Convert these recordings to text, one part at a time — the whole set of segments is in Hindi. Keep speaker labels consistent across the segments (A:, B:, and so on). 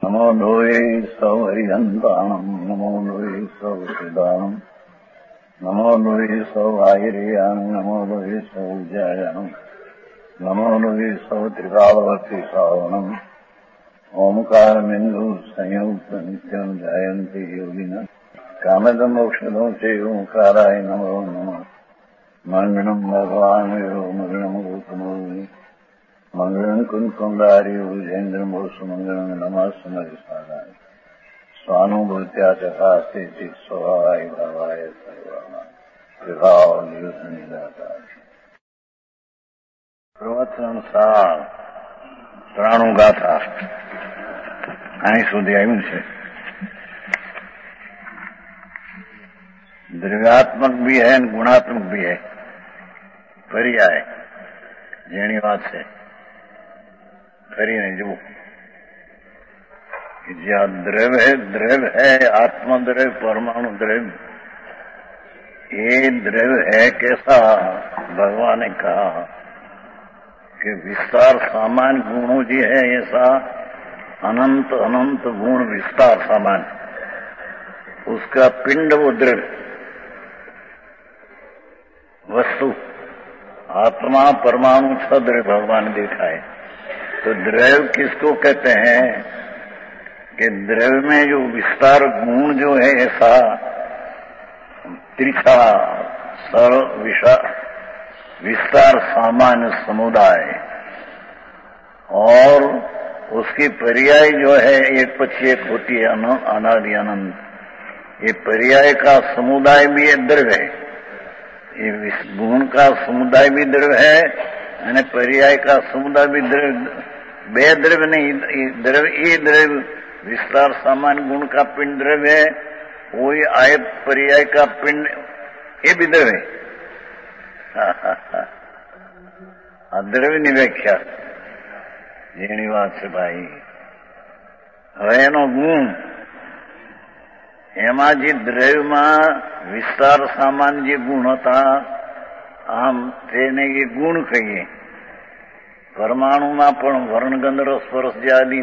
A: नमो लोये सौहरिहन्ताणम् नमो लोये सौसिदानम् नमो लोये सौआयर्याम् नमो लोये सौजायाम् नमो लोये सौत्रिकालवर्ति सावनम् ओंकारमिन्दु संयुक्त नित्यम् जायन्ति योगिनः कामदमोक्षदो च ओंकाराय नमो नमः मङ्गलम् भगवान् यो मङ्गलम् गौतमोनि मंगलम कुंकुंडारी उजेन्द्रमो सुमंगलम नमः समरिसानाय स्वानुभूत्या चकास्ते चित स्वभावाय भावाय सर्वाना विभाव निदाता પ્રવચનસાર 93 ગાથા અહીં સુધી આવ્યું છે. દ્રવ્યાત્મક भी है गुणात्मक भी है. पर्याय જેની વાત છે કરીને જુઓ कि જ્યાં દ્રવ્ય है आत्मद्रव्य परमाणु द्रव्य ये द्रव्य है कैसा. भगवान ने कहा कि विस्तार सामान्य गुणों जी है ऐसा अनंत अनंत गुण विस्तार सामान्य उसका पिंड वो द्रव्य वस्तु आत्मा परमाणु द्रव्य भगवान ने देखा है. तो द्रव्य किसको कहते हैं कि द्रव्य में जो विस्तार गुण जो है ऐसा त्रिखा सरल विस्तार सामान्य समुदाय और उसकी पर्याय जो है एक पक्षी एक होती है अनादि अनंत. ये पर्याय का समुदाय भी एक द्रव्य है. ये गुण का समुदाय भी द्रव्य है અને पर्याय का समुदाय भी द्रव्य. बे द्रव्य नहीं द्रव्य ये द्रव्य विस्तार सामान्य गुण का पिंड द्रव्य है. वही आय पर्याय का पिंड ये भी द्रव्य है. આ દ્રવ્યની વ્યાખ્યા જેની વાત છે ભાઈ. હવે એનો ગુણ એમાં જે દ્રવ્યમાં વિસ્તાર સામાન્ય જે ગુણ હતા આમ તેને એ ગુણ કહીએ. પરમાણુમાં પણ વર્ણગંધ રસસ્પર્શ જે આદि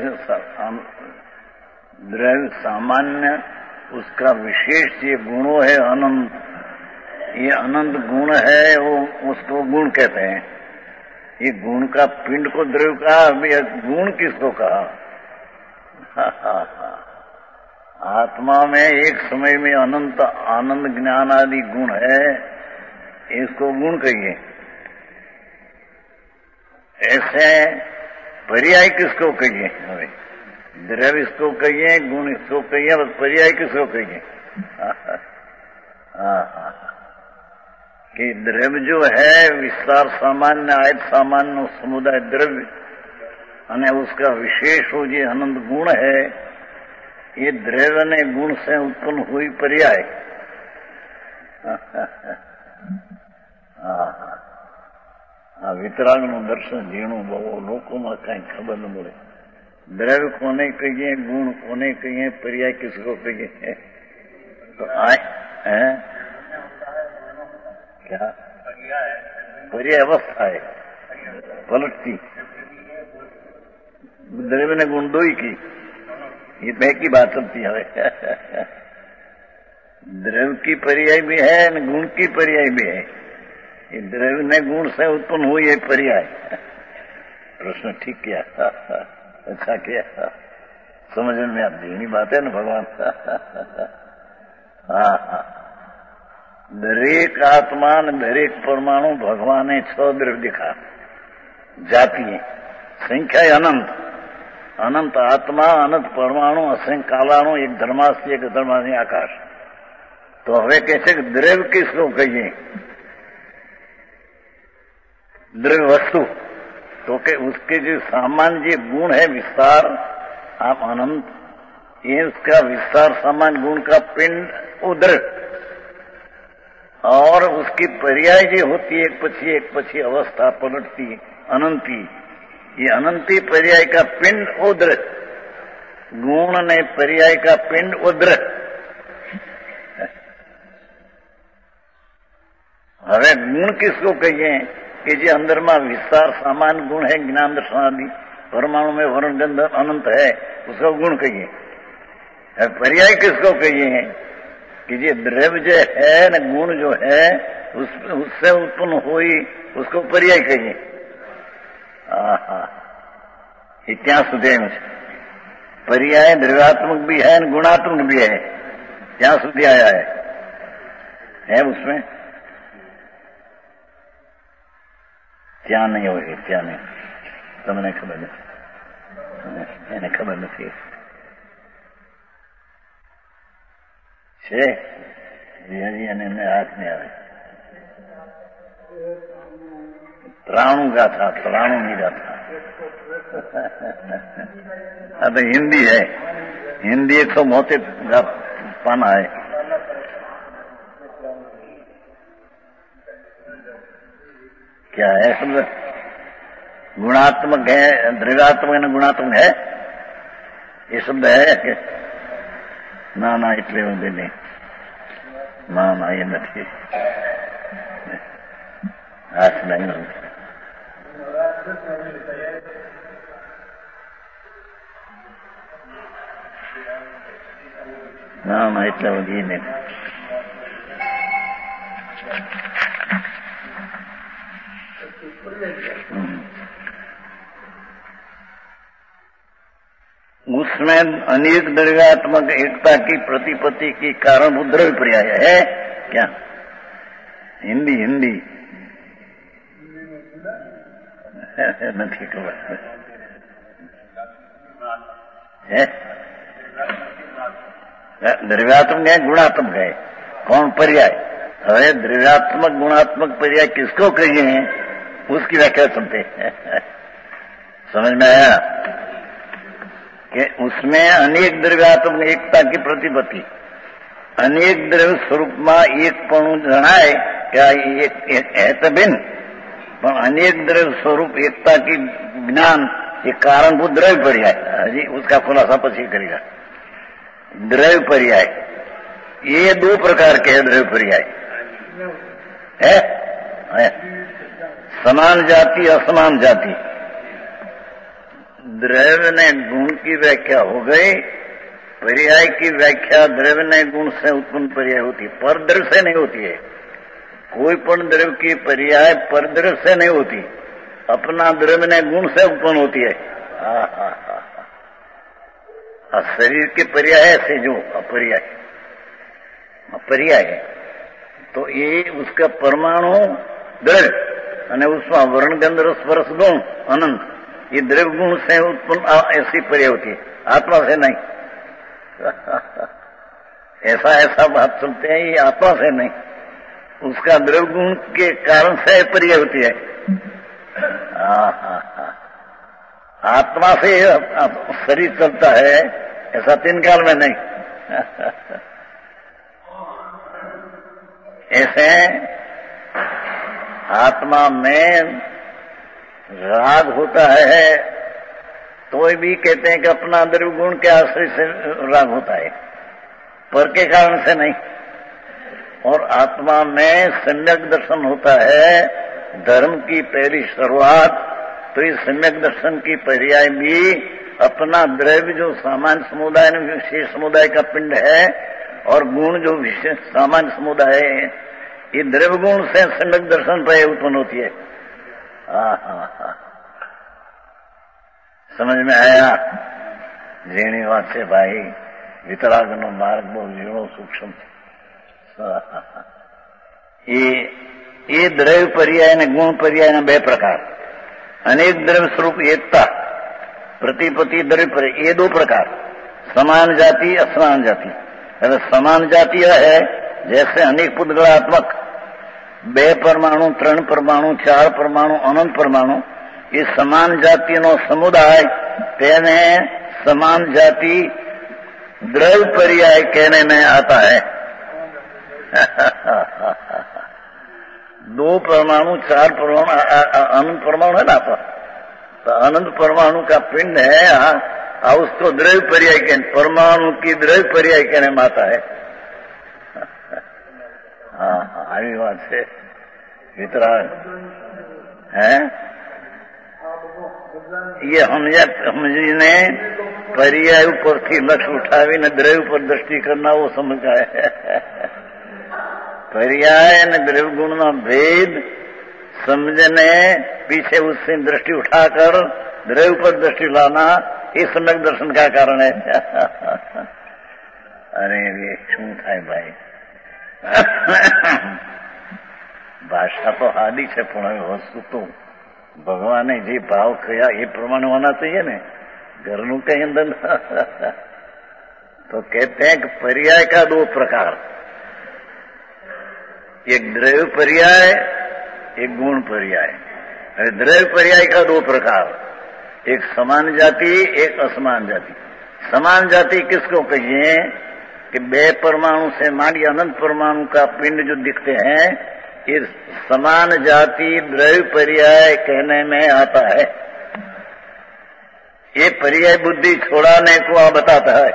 A: द्रव्य सामान्य उसका विशेष ये गुणों है अनंत. ये अनंत गुण है वो उसको गुण कहते हैं. ये गुण का पिंड को द्रव्य कहा. गुण किसको कहा. आत्मा में एक समय में अनंत आनंद ज्ञान आदि गुण है इसको गुण कहिए. ऐसे पर्याय किसको कहिए. हमें द्रव्य इसको कहिए गुण इसको कहिए बस पर्याय किसको कहिए. कि द्रव्य जो है विस्तार सामान्य आयत सामान्य समुदाय द्रव्य અને उसका विशेष हो जो अनंत गुण है ये द्रव्य ने गुण से उत्पन्न हुई पर्याय. વિતરાગનું દર્શન ઝીણું બહુ લોકોમાં કઈ ખબર ન મળે. द्रव्य कोने कहिए गुण कोने कहिए पर्याय किसको कहिए. तो है क्या पर्याय अवस्था है पलटती. द्रव्य ने गुण दो ही की ये मैं की बात चलती है. द्रव्य की पर्याय भी है गुण की पर्याय भी है. ये द्रव्य ने गुण से उत्पन्न हुई है पर्याय. प्रश्न ठीक किया. अच्छा किया. समझ में आती है बात है ना भगवान. हाँ दरेक आत्मा ने दरेक परमाणु भगवान ने 6 द्रव्य दिखा जाती है. संख्या अनंत अनंत आत्मा अनंत परमाणु असंख्य कालाणु एक धर्मास्ति एक धर्मास्ति आकाश. तो हमें कैसे द्रव्य किसको कहिए. द्रव्य वस्तु तो के उसके जो सामान्य गुण है विस्तार आप अनंत ये उसका विस्तार सामान्य गुण का पिंड उद्र और उसकी पर्याय जो होती है एक पक्षी अवस्था पलटती अनंती. ये अनंती पर्याय का पिंड उद्र गुण ने पर्याय का पिंड उद्र. હવે ગુણ કિસકો કહીએ કે જે અંદરમાં વિસ્તાર સામાન્ય ગુણ है ज्ञान दर्शन आदि परमाणु में वर्ण गंध अनंत है, उसको गुण कहिए। पर्याय किसको कहिए कि ये द्रव्य जो है न, गुण जो है उससे उत्पन्न हुई, उसको पर्याय कहिए। इतिहास सुधे पर्याय द्रव्यात्मक भी है न गुणात्मक भी है, क्या सुधी आया है उसमें? क्या नहीं होगी, क्या नहीं, તમને ખબર નથી, એને ખબર નથી છે હજી એને હાથ નહીં આવે। ત્રાણું ગાથા, ત્રાણું ની ગાથા। हाँ तो हिंदी है, हिंदी 172 पाना है। क्या है शब्द? गुणात्मक है, द्रव्यात्मक है, गुणात्मक है, ये शब्द है? ना એટલે नहीं, ना ये नहीं, हाथ नहीं होता। ना એટલે ये नहीं। उसमें अनेक द्रव्यात्मक एकता की प्रतिपत्ति की कारण द्रव्य पर्याय है क्या? हिंदी हिंदी नहीं खबर है। द्रव्यात्मक है, गुणात्मक है, कौन पर्याय? अरे द्रव्यात्मक गुणात्मक पर्याय किसको कहिए हैं, उसकी व्याख्या सुनते हैं। समझ में आया कि उसमें अनेक द्रव्यात्मक एकता की प्रतिपत्ति, अनेक द्रव्य स्वरूप में एक पण जनाय क्या एक है तो भिन्न, पर अनेक द्रव्य स्वरूप एकता की ज्ञान ये कारणभूत द्रव्य पर्याय। हजी उसका खुलासा पछी करेगा। द्रव्य पर्याय ये 2 प्रकार के है। द्रव्य पर्याय है समान जाति असमान जाति। द्रव्य ने गुण की व्याख्या हो गई, पर्याय की व्याख्या द्रव्य ने गुण से उत्पन्न पर्याय होती है, पर द्रव्य से नहीं होती है। कोई पण द्रव्य की पर्याय पर द्रव्य से नहीं होती, अपना द्रव्य ने गुण से उत्पन्न होती है। शरीर के पर्याय से जो अपर्याय पर्याय है, तो ये उसका परमाणु द्रव्य અને उसमें वर्ण गंध रस स्पर्श गुण अनंत, ये द्रव्य गुण से उत्पन्न ऐसी पर्याय होती है, आत्मा से नहीं। ऐसा बात सुनते हैं, ये आत्मा से नहीं, उसका द्रव्य गुण के कारण से पर्याय होती है। आत्मा से शरीर चलता है, ऐसा 3 काल में नहीं। ऐसे आत्मा में राग होता है तो भी कहते हैं कि अपना द्रव्य गुण के आश्रय से राग होता है, पर के कारण से नहीं। और आत्मा में सम्यक दर्शन होता है, धर्म की पहली शुरुआत, तो इस सम्यक दर्शन की पर्याय भी अपना द्रव्य जो सामान्य समुदाय विशेष समुदाय का पिंड है, और गुण जो विशेष सामान्य समुदाय है, ये द्रव्य गुण से सम्यक दर्शन पर्याय उत्पन्न होती है। समझ में आया? जेनी बात से भाई, वितरागनो मार्ग बहुत जीणो सूक्ष्म। ये द्रव्य पर्याय ने गुण पर्याय ने 2 प्रकार, अनेक द्रव्य स्वरूप एकता प्रतिपत्ति द्रव्य पर्याय, ये 2 प्रकार, समान जाति असमान जाति। अगर समान जाति है जैसे अनेक पुद्गलात्मक 2 परमाणु 3 परमाणु 4 परमाणु अनंत परमाणु, ये समान जाति नो समुदाय तेने समान जाति द्रव्य पर्याय कहने में आता है। 2 परमाणु 4 परमाणु अनंत परमाणु है ना, तो अनंत परमाणु का पिंड है, उसको द्रव्य पर्याय कहने, परमाणु की द्रव्य पर्याय कहने में आता है। આવી વાત છે વિતરાગ હે એ સમજીને પર્યાય ઉપરથી લક્ષ ઉઠાવીને દ્રવ્ય ઉપર દ્રષ્ટિ કરનારો સમજાય. पर्याय અને द्रव्य गुण में भेद समझने पीछे उससे दृष्टि उठाकर द्रव्य पर दृष्टि लाना ये सम्यक दर्शन का कारण है. अरे ये શું થાય ભાઈ, ભાષા તો હાદી છે પણ હવે વસ્તુ તો ભગવાને જે ભાવ કયા એ પ્રમાણે होना चाहिए ને. ઘરનું કઈ અંદર तो कहते हैं कि पर्याय का दो प्रकार, एक द्रव्य पर्याय एक गुण पर्याय. द्रव्य पर्याय का दो प्रकार, एक समान जाति एक असमान जाति. समान जाति किसको कहिए कि बे परमाणु से मांडी अनंत परमाणु का पिंड जो दिखते हैं ये समान जाति द्रव्य पर्याय कहने में आता है. ये पर्याय बुद्धि छोड़ाने को बताता है.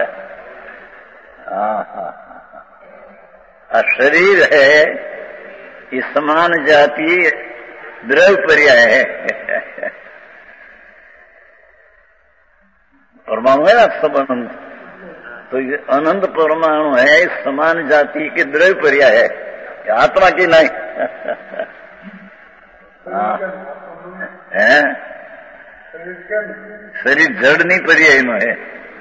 A: शरीर है ये समान जाति द्रव्य पर्याय है. परमाणु है ना सब अनंत, तो ये अनंत परमाणु है समान जाति के द्रव्य पर्याय है, आत्मा की नहीं. है शरीर जड़ नहीं पर्याय नो है.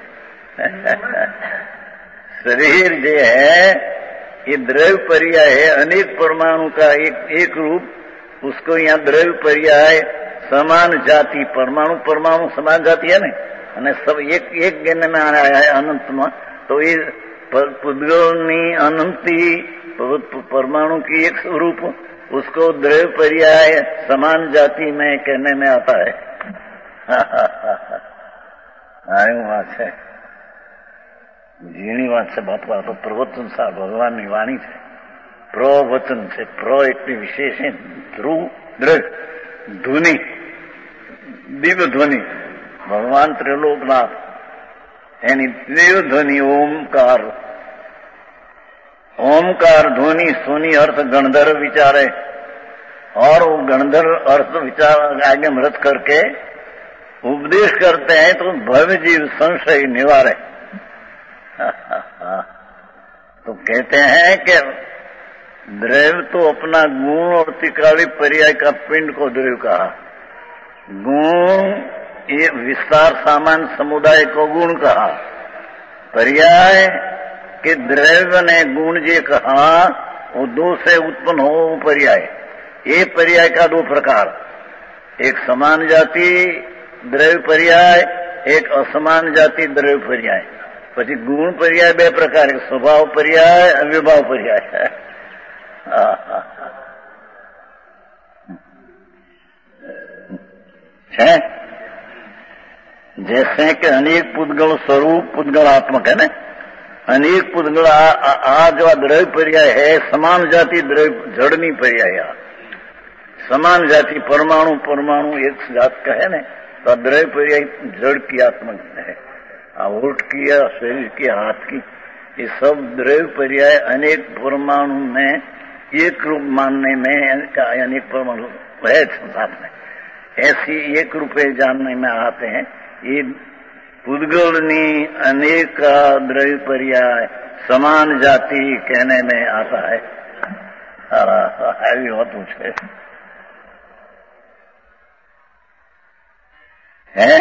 A: शरीर जो है ये द्रव्य पर्याय है, अनेक परमाणु का एक रूप, उसको यहाँ द्रव्य पर्याय समान जाति. परमाणु परमाणु समान जाति है ना, અને सब एक ज्ञान में आया है अनंत में. तो ये पुद्गलनी अनंती परमाणु की एक रूप, उसको द्रव्य पर्याय समान जाति में कहने में आता है. आयु बात है, ઝીણી વાત છે બાપા. તો પ્રવચન સા ભગવાનની વાણી છે, પ્રવચન છે. પ્ર એટલી વિશેષ છે, ધ્રુવ દ્રવ્ય ધ્વનિ દિવ્ય ધ્વનિ. ભગવાન ત્રિલોકનાથ એની દિવ્ય ધ્વનિ ओमकार. ओमकार ध्वनि सुनी अर्थ गणधर्व विचारे और वो गणधर्व अर्थ विचार आगे मृत करके उपदेश करते हैं तो भव्य जीव संशय निवारे. तो कहते हैं कि द्रव्य तो अपना गुण और त्रिकाली पर्याय का पिंड को द्रव्य कहा. गुण ये विस्तार सामान्य समुदाय को गुण कहा. पर्याय के द्रव्य ने गुण जे कहा वो दो से उत्पन्न हो पर्याय. ये पर्याय का दो प्रकार, एक समान जाति द्रव्य पर्याय एक असमान जाति द्रव्य पर्याय. પછી ગુણ પર્યાય બે પ્રકાર, સ્વભાવ પર્યાય વિભાવ પર્યાય. છે जैसे कि अनेक पुद्गल स्वरूप पुद्गलात्मक है ना, अनेक पुद्गल आ जो द्रव्य पर्याय है समान जाति द्रव्य जड़नी पर्याय. समान जाति परमाणु परमाणु एक जात का है ना, तो द्रव्य पर्याय जड़ की आत्मक है. ओठ की या शरीर की हाथ की ये सब द्रव्य पर्याय अनेक परमाणु में एक रूप मानने में अनेक परमाणु है साथ में ऐसी एक रूपे जानने में आते हैं. ये पुद्गलनी अनेक द्रव्य पर्याय समान जाति कहने में आता है. हैवी होत है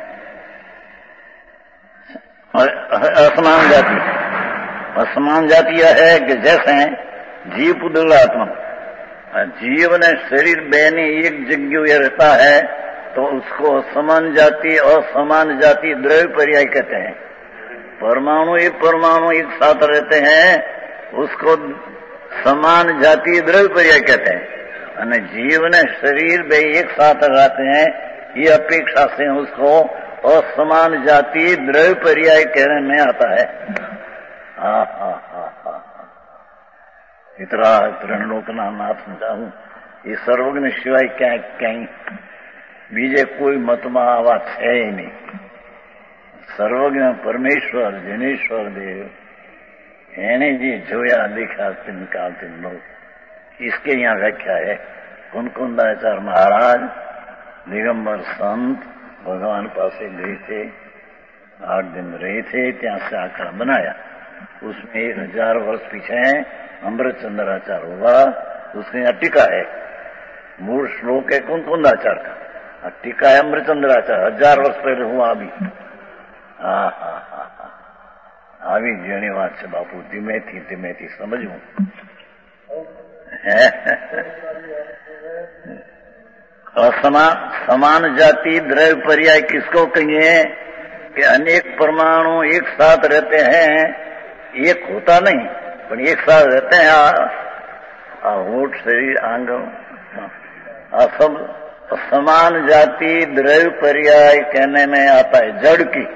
A: असमान जाति. असमान जाति यह है कि जैसे जीव पुद्गलात्मक, जीव ने शरीर बेने एक जगह रहता है तो उसको समान जाति और समान जाति द्रव्य पर्याय कहते हैं. परमाणु एक साथ रहते हैं उसको समान जाति द्रव्य पर्याय कहते हैं. અને जीव ने शरीर बे एक साथ रहते हैं ये अपेक्षा से उसको असमान जाति द्रव्य पर्याय कहने में आता है. इतना त्रिलोकना नाथ जाऊं ये सर्वज्ञ सिवाय क्या कहीं बीजे कोई मतમાં આવા છે नहीं. सर्वज्ञ परमेश्वर जनेश्वर देव એને જે જોયા देखा तिन काल तिन लोग. इसके यहाँ व्याख्या है कुनकुंदाचार्य महाराज દિગંબર સંત ભગવાન પાસે ગए थे, 8 दिन रहे थे, ત્યાં से आकर बनाया। उसमें 1000 वर्ष पीछे अमृतचंद्राचार हुआ, उसमें यहाँ टीका है। मूल श्लोक है कुंकुंदाचार का, टीका है अमृतचंद्राचार, 1000 वर्ष पहले हुआ। अभी આવી જેની વાત છે બાપુ, ધીમેથી સમજવું। समान जाति द्रव्य पर्याय किसको कहिए कि अनेक परमाणु एक साथ रहते हैं, एक होता नहीं पर एक साथ रहते हैं। होठ शरीर आंग सब समान जाति द्रव्य पर्याय कहने में आता है जड़ की।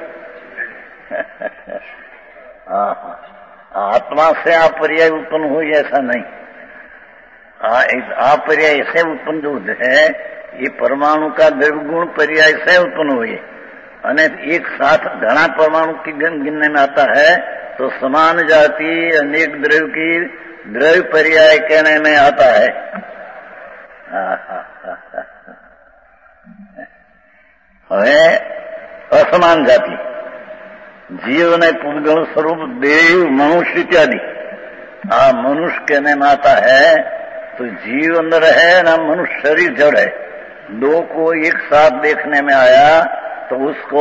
A: आत्मा से आप पर्याय उत्पन्न हुई ऐसा नहीं। आप पर्याय से उत्पन्न जो है ये परमाणु का द्रव्य गुण पर्याय से उत्पन्न हुई है। एक साथ घना परमाणु की गिनने में आता है तो समान जाति अनेक द्रव्य की द्रव्य पर्याय कहने में आता है। असमान जाति जीव ने पुद्गल स्वरूप देव मनुष्य इत्यादि। मनुष्य कहने में आता है तो जीव अंदर है ना, मनुष्य शरीर जड़ है। दो को एक साथ देखने में आया तो उसको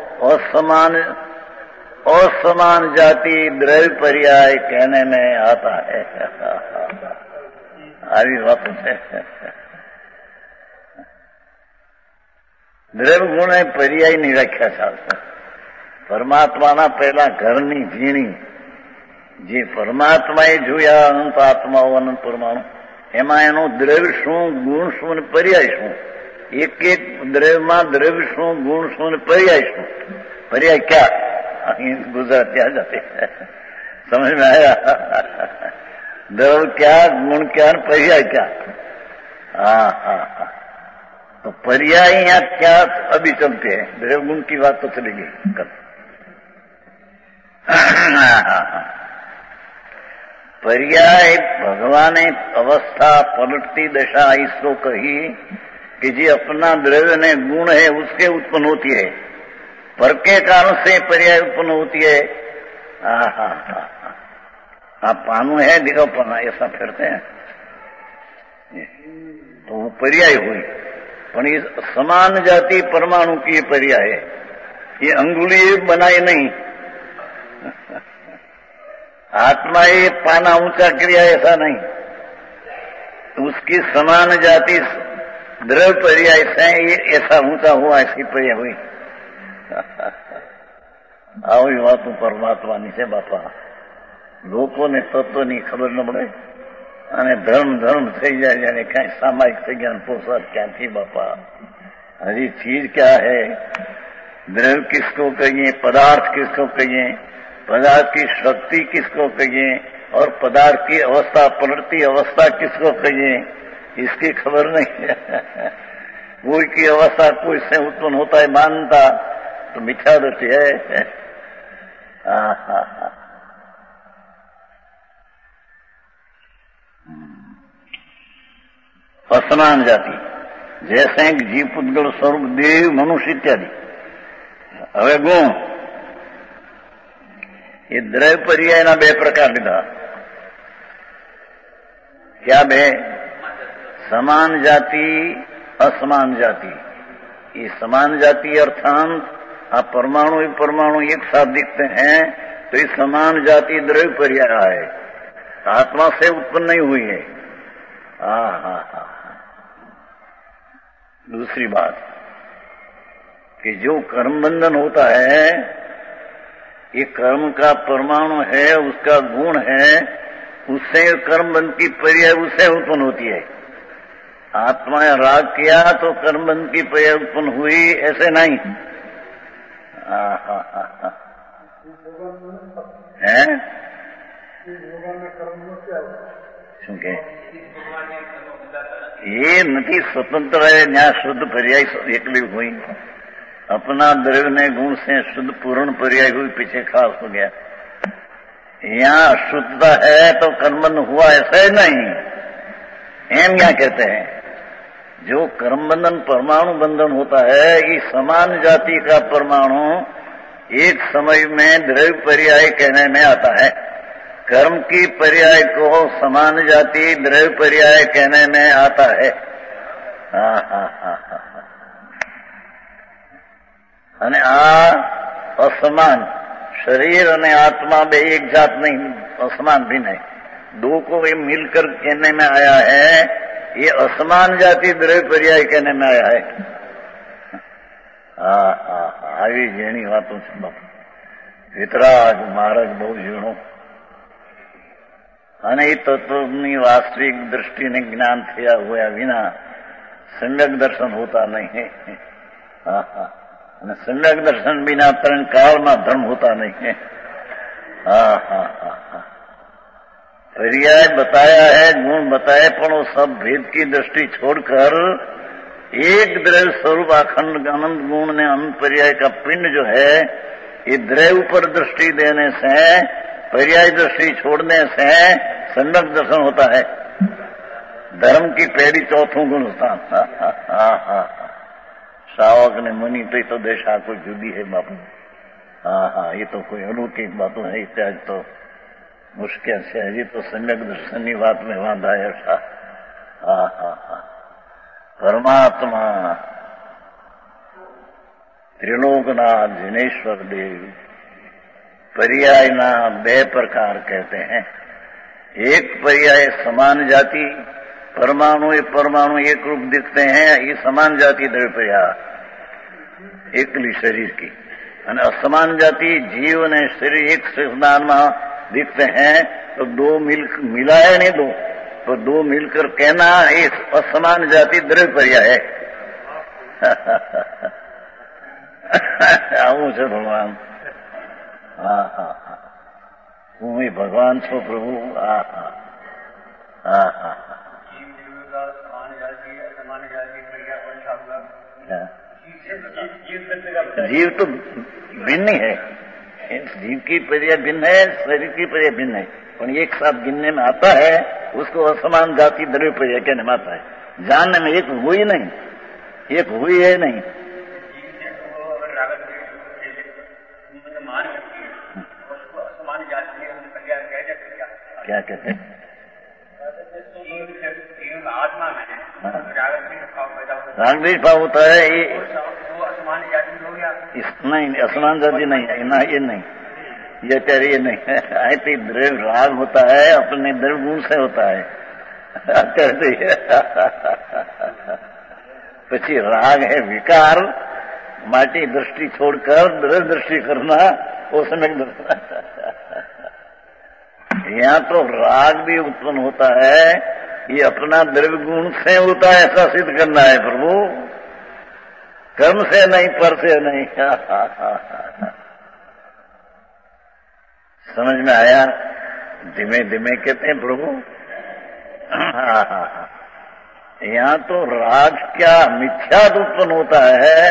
A: असमान जाति द्रव्य पर्याय कहने में आता है। આવી વાત છે। દ્રવ્ય ગુણ એ પર્યાયની વ્યાખ્યા ચાલશે। પરમાત્માના પહેલા ઘરની ઝીણી જે પરમાત્માએ જોયા અનંત આત્માઓ અનંત પરમાણુ, એમાં એનો દ્રવ્ય શું, ગુણ શું ને પર્યાય શું। એક એક દ્રવ્યમાં દ્રવ્ય શું, ગુણ શું ને પર્યાય શું। पर्याय क्या, गुजरात क्या जाते समझ में आया। द्रव्य क्या, गुण क्या, पर्याय क्या। तो पर्याय यहाँ क्या अभी चलते हैं, द्रव्य गुण की बात तो चली गई कल। पर्याय भगवाने अवस्था पलटती दशा इसको कही कि जी अपना द्रव्य ने गुण है उसके उत्पन्न होती है, पर के कारण से पर्याय उत्पन्न होती है। पानु है दिखाओ पना, ऐसा फिरते हैं तो वो पर्याय हुई। पर ये समान जाति परमाणु की पर्याय है, ये अंगुली बनाई नहीं। आत्मा ये पाना ऊंचा क्रिया ऐसा नहीं, तो उसकी समान जाति द्रव्य पर्याय से ये ऐसा ऊंचा हुआ, ऐसी पर्याय हुई। આવી વાતો પરમાત્માની છે બાપા। લોકોને તત્વની ખબર ન પડે અને ધર્મ થઈ જાય, જાણે કઈ સામાયિક થઈ ગયા પોસાદ ક્યાંથી બાપા। हरी चीज क्या है, द्रव्य किसको कहिए, पदार्थ किसको कहिए, पदार्थ की शक्ति किसको कहिए और पदार्थ की अवस्था पलटती अवस्था किसको कहिए, इसकी खबर नहीं है। कोई की अवस्था कोई से उत्पन्न होता है मानता तो मिथ्या दृष्टि है। असमान जाति जैसे जीव पुद्गल स्वरूप देव मनुष्य इत्यादि। હવે ગુણ એ દ્રવ્ય પર્યાયના બે પ્રકાર લીધા। क्या बे, समान जाति असमान जाति। ये समान जाति अर्थात आप परमाणु ही परमाणु एक साथ दिखते हैं तो ये समान जाति द्रव्य पर्याय है, आत्मा से उत्पन्न नहीं हुई है। दूसरी बात कि जो कर्म बंधन होता है ये कर्म का परमाणु है, उसका गुण है, उससे कर्म बंध की पर्याय उससे उत्पन्न होती है। आत्मा ने राग किया तो कर्म बंध की पर्याय उत्पन्न हुई, ऐसे नहीं है। ये नहीं स्वतंत्र है, न्याय शुद्ध पर्याय एकली हुई, अपना द्रव्य ने गुण से शुद्ध पूर्ण पर्याय हुई, पीछे खास हो गया। यहाँ शुद्धता है तो कर्मबंध हुआ, ऐसा ही नहीं। एम क्या कहते हैं, जो कर्म बंधन परमाणु बंधन होता है, ये समान जाति का परमाणु एक समय में द्रव्य पर्याय कहने में आता है। कर्म की पर्याय को समान जाति द्रव्य पर्याय कहने में आता है। અને આ असमान शरीर અને आत्मा बे एक जात नहीं, असमान भी नहीं, दो को ये मिलकर कहने में आया है। ये असमान जाति द्रव्य पर्याय कहने में आया है। આવી ઝીણી વાતો છે બાપુ, વિતરાગ મહારાજ બહુ ઝીણો, અને એ તત્વની વાસ્તવિક દૃષ્ટિને જ્ઞાન થયા હોયા વિના સમ્યક દર્શન હોતા નહીં। અને સમ્યક દર્શન बिना ત્રણ કાળમાં ધર્મ હોતા નહીં। पर्याय बताया है, गुण बताए, पर वो सब भेद की दृष्टि छोड़कर एक द्रव्य स्वरूप अखंड आनंद गुण ने अनंत पर्याय का पिंड जो है, ये द्रव्य पर दृष्टि देने से, पर्याय दृष्टि छोड़ने से सम्यक दर्शन होता है। धर्म की पेड़ी चौथों गुण होता। श्रावक ने मुनि तो दशा कोई जुदी है बापू। ये तो कोई अलौकिक बातों है, इत्यादि तो मुश्किल से हजी तो सम्यक दर्शन की बात में बांधा है। परमात्मा त्रिलोकनाथ जिनेश्वर देव पर्याय ना बे प्रकार कहते हैं। एक पर्याय समान जाति परमाणु, परमाणु एक रूप दिखते हैं, ये समान जाति द्रव्य पर्याय एकली शरीर की, और असमान जाति जीव ने शरीर एक स्थान में दिखते हैं। तो दो मिलाए नहीं, दो तो दो मिलकर कहना इस असमान जाति द्रव्य पर्याय है। आવું છે ભગવાન। હું ભગવાન છો પ્રભુ। जीव तो भिन्न है, जीव की पर्याय भिन्न है, शरीर की पर्याय भिन्न है, पर एक साथ गिनने में आता है, उसको असमान जाति द्रव्य पर्याय कहने में आता है। जानने में एक हुई नहीं, एक हुई है नहीं। क्या कहते हैं?
B: आत्मा में
A: राग द्वेष भाव होता है, ये नहीं, असमान जाति नहीं है ना, ये नहीं, ये तेरे ये नहीं है। तो द्रव्य राग होता है, अपने द्रव्य गुण से होता है। પછી राग है विकार, माटी दृष्टि छोड़कर द्रव्य दृष्टि करना, वो सम्यक दर्शन। यहाँ तो राग भी उत्पन्न होता है, ये अपना द्रव्य गुण से होता है, ऐसा सिद्ध करना है प्रभु, कर्म से नहीं, पर से नहीं। समझ में आया? धीमे धीमे कहते हैं प्रभु। यहाँ तो राग क्या मिथ्या उत्पन्न होता है।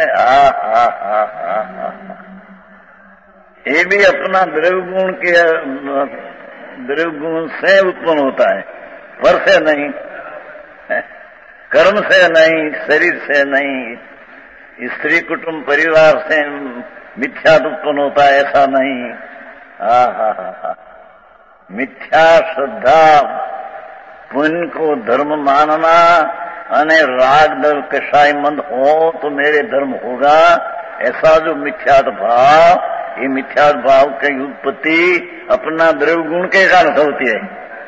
A: ये भी अपना द्रव्य गुण के द्रव्य गुण से उत्पन्न होता है, पर से नहीं, कर्म से नहीं, शरीर से नहीं, स्त्री कुटुंब परिवार से मिथ्या उत्पन्न होता है, ऐसा नहीं। मिथ्या श्रद्धा पुण्य को धर्म मानना, अने राग दल कषाय मंद हो तो मेरे धर्म होगा, ऐसा जो मिथ्यात भाव, ये मिथ्यात भाव की उत्पत्ति अपना द्रव्य गुण के कारण होती है।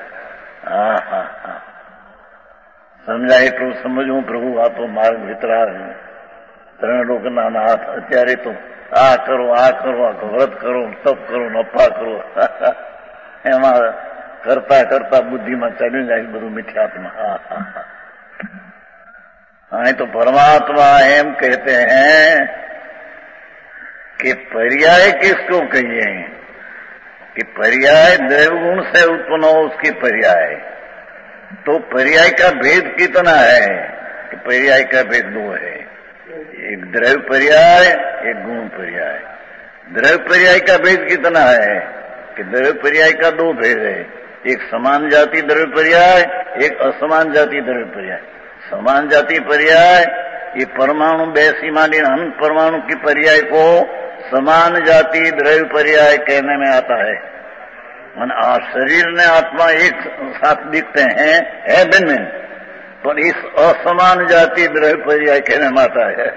A: समझा એટલું સમજવું પ્રભુ। આ તો માર્ગ વિતરા ત્રણ લોકોના નાથ। અત્યારે તો આ કરો, આ કરો, આ વ્રત કરો, તપ કરો, નફા કરો, એમાં કરતા કરતા બુદ્ધિમાં ચાલ્યું જાય બધું મિથ્યાત્મા। हाँ, तो परमात्मा एम कहते हैं कि पर्याय किसको कहिए, कि पर्याय द्रव्य गुण से उत्पन्न हो उसकी पर्याय। तो पर्याय का भेद कितना है? कि पर्याय का भेद दो है, एक द्रव्य पर्याय, एक गुण पर्याय। द्रव्य पर्याय का भेद कितना है? कि द्रव्य पर्याय का दो भेद है, एक समान जाति द्रव्य पर्याय, एक असमान जाति द्रव्य पर्याय। समान जाति पर्याय ये परमाणु बेसी माली अनंत परमाणु की पर्याय को समान जाति द्रव्य पर्याय कहने में आता है। शरीर ने आत्मा एक साथ दिखते हैं, है भिन्न, पर इस असमान जाति द्रव्य पर्याय कहने में आता है।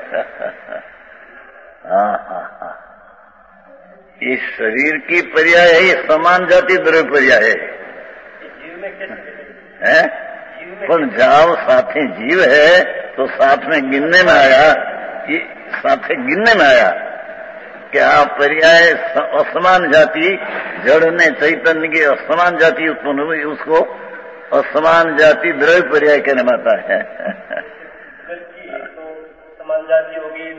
A: इस शरीर की पर्याय है, ये समान जाति द्रव्य पर्याय है। पर जाओ साथे जीव है तो साथ में गिनने में आया, ये साथे गिनने में आया क्या पर्याय असमान जाति जड़ ने चैतन्य की असमान जाति उत्पन्न हुई, उसको असमान जाति द्रव्य पर्याय कहने में आता है।
B: तो समान जाति होगी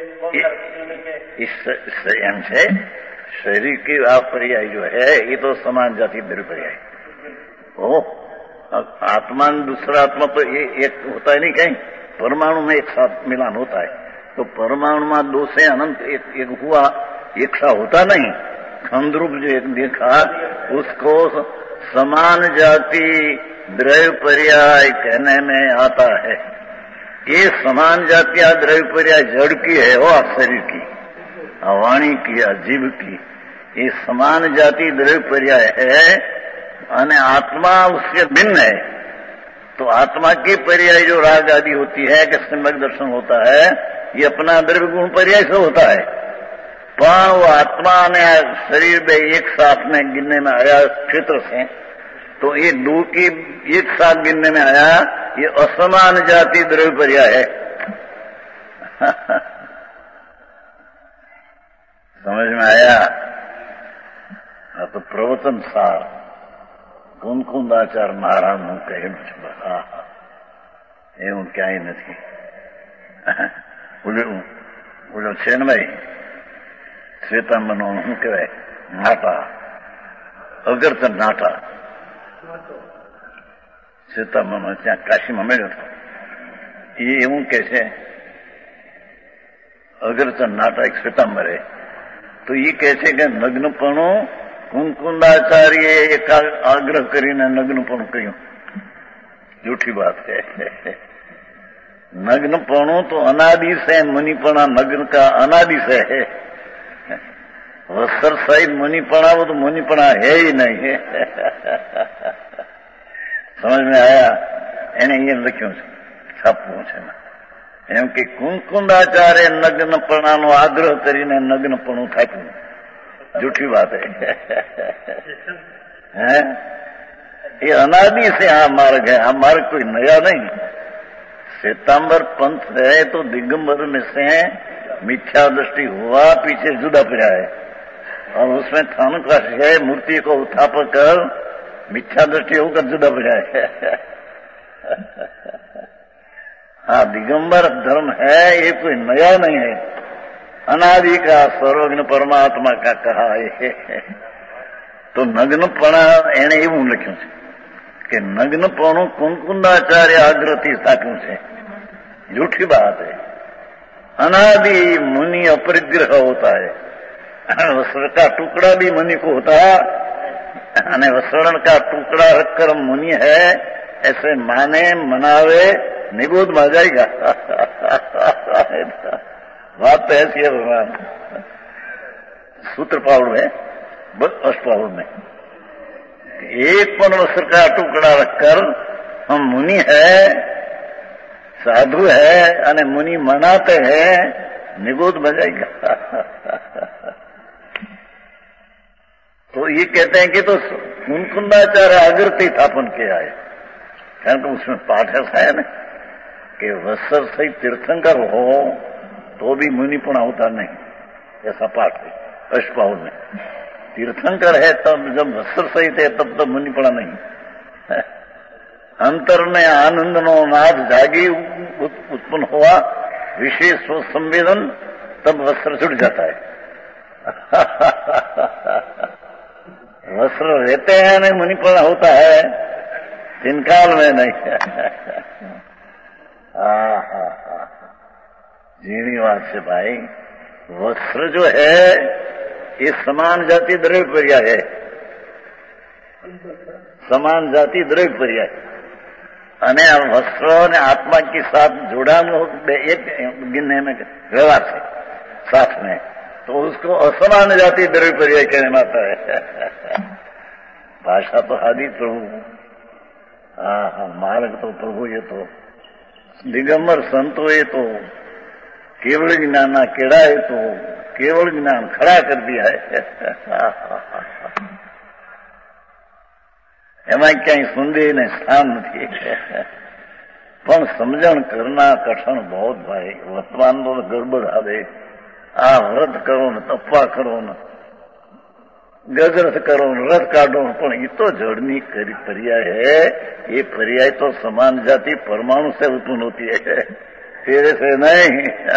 A: इस संयम से शरीर की आप पर्याय जो है ये तो समान जाति द्रव्य पर्याय। ओ आत्मा दूसरा आत्मा तो ये एक होता है नहीं, कहीं परमाणु में एक साथ मिलान होता है, तो परमाणु में दो से अनंत एक हुआ, एक सा होता नहीं। खंड रूप जो एक देखा उसको समान जाति द्रव्य पर्याय कहने में आता है। ये समान जाति या द्रव्य पर्याय जड़ की है, वो शरीर की, वाणी की या जीव की, ये समान जाति द्रव्य पर्याय है। और आत्मा उससे भिन्न है, तो आत्मा की पर्याय जो राग आदि होती है कि सम्यक दर्शन होता है, ये अपना द्रव्य गुण पर्याय से होता है। पर वो आत्मा ने शरीर में एक साथ में गिनने में आया क्षेत्र से, तो ये दो की एक साथ गिनने में आया, ये असमान जाति द्रव्य पर्याय है। समझ में आया? तो प्रवचन सार कुंकुंदाचार महाराज નું કહ્યું છે, એવું ક્યાંય નથી। બોલો છે ને ભાઈ, શ્વેતાંબરનો શું કહેવાય, નાટા, અગરતન નાટા, શ્વેતાંબરનો ત્યાં કાશીમાં મળ્યો હતો, એ એવું કે છે અગરતન નાટા એક શ્વેતાંબરે, તો એ કહે છે કે નગ્નપણું कुंकुंदाचार्य एक आग्रह કરીને નગ્નપણું કહ્યું, झूठी बात है। नग्नपणु तो अनादि से मुनिपणा, नग्न का अनादि से है। वस्त्र सहित मुनिपणा वो तो मुनिपणा है ही नहीं है। समझ में आया? એને અહીંયા લખ્યું છે, છાપવું છે એમ કે કુંકુંદાચાર્ય નગ્નપણાનો આગ્રહ કરીને નગ્નપણું થાપ્યું। झूठी बात है। ये अनादि से आ मार्ग है, आ मार्ग कोई नया नहीं। श्वेतांबर पंथ है तो दिगंबर में से मिथ्या दृष्टि हुआ, पीछे जुदा पड़ा है, और उसमें थान का है मूर्ति को उठाप कर मिथ्या दृष्टि होकर जुदा पड़ा है। हाँ, दिगंबर धर्म है, ये कोई नया नहीं है, अनादि का सर्वज्ञ परमात्मा का कहा है। तो नग्नपणा एने એવું લખ્યું છે કે નગ્નપણું કુંકુંદાચાર્ય આગ્રહથી સ્થાપ્યું છે। झूठी बात है। अनादि मुनि अपरिग्रह होता है। वस्त्र का टुकड़ा भी मुनि को होता है, वस्त्र का टुकड़ा रखकर मुनि है ऐसे माने मनावे निगोद में जाएगा। बात तो ऐसी है भगवान। सूत्र पाउड़ में, अष्टपाउड़ में, एक पन वस्त्र का टुकड़ा रखकर हम मुनि है, साधु है, अने मुनि मनाते हैं, निगोद बजाएगा। तो ये कहते हैं कि तो कुंकुंदाचार्य आग्रह स्थापन किया है, कारण कि उसमें पाठ ऐसा है ना कि वस्त्र सहित तीर्थंकर हो तो भी मुनिपणा होता नहीं, ऐसा पाठ है अष्टपाउड़ में। तीर्थंकर है तब, जब वस्त्र सहित है तब तो मुनिपणा नहीं। अंतर में आनंद नो नाद जागी उत्पन्न हुआ, विशेष संवेदन, तब वस्त्र छूट जाता है। वस्त्र रहते हैं नहीं, मुनिपणा होता है, तिनकाल में नहीं। जीनी बात से भाई, वस्त्र जो है ये समान जाति द्रव्य पर्याय है, समान जाति द्रव्य पर्याय। અને આ વસ્ત્રો અને આત્मा के साथ जुड़ान एक गिनने में व्यवहार से साथ में, तो उसको असमान जाति द्रव्य पर्याय कहने में आता है। भाषा तो आदि प्रभु, हाँ मार्ग तो प्रभु, ये तो दिगंबर संतो, ये तो केवल ज्ञान केड़ा, ये तो केवल ज्ञान खड़ा कर दिया है। એમાં ક્યાંય સુંદી ને સ્થાન નથી, પણ સમજણ કરના કઠણ બહુ ભાઈ। વર્તમાનનો ગરબડ આવે, આ વ્રત કરો ને તપવા કરો ને ગજરથ કરો ને રથ કાઢો, પણ એ તો જળની पर्याय है। ये पर्याय तो समान जाति परमाणु से उत्पन्न होती है, तेरे से नहीं।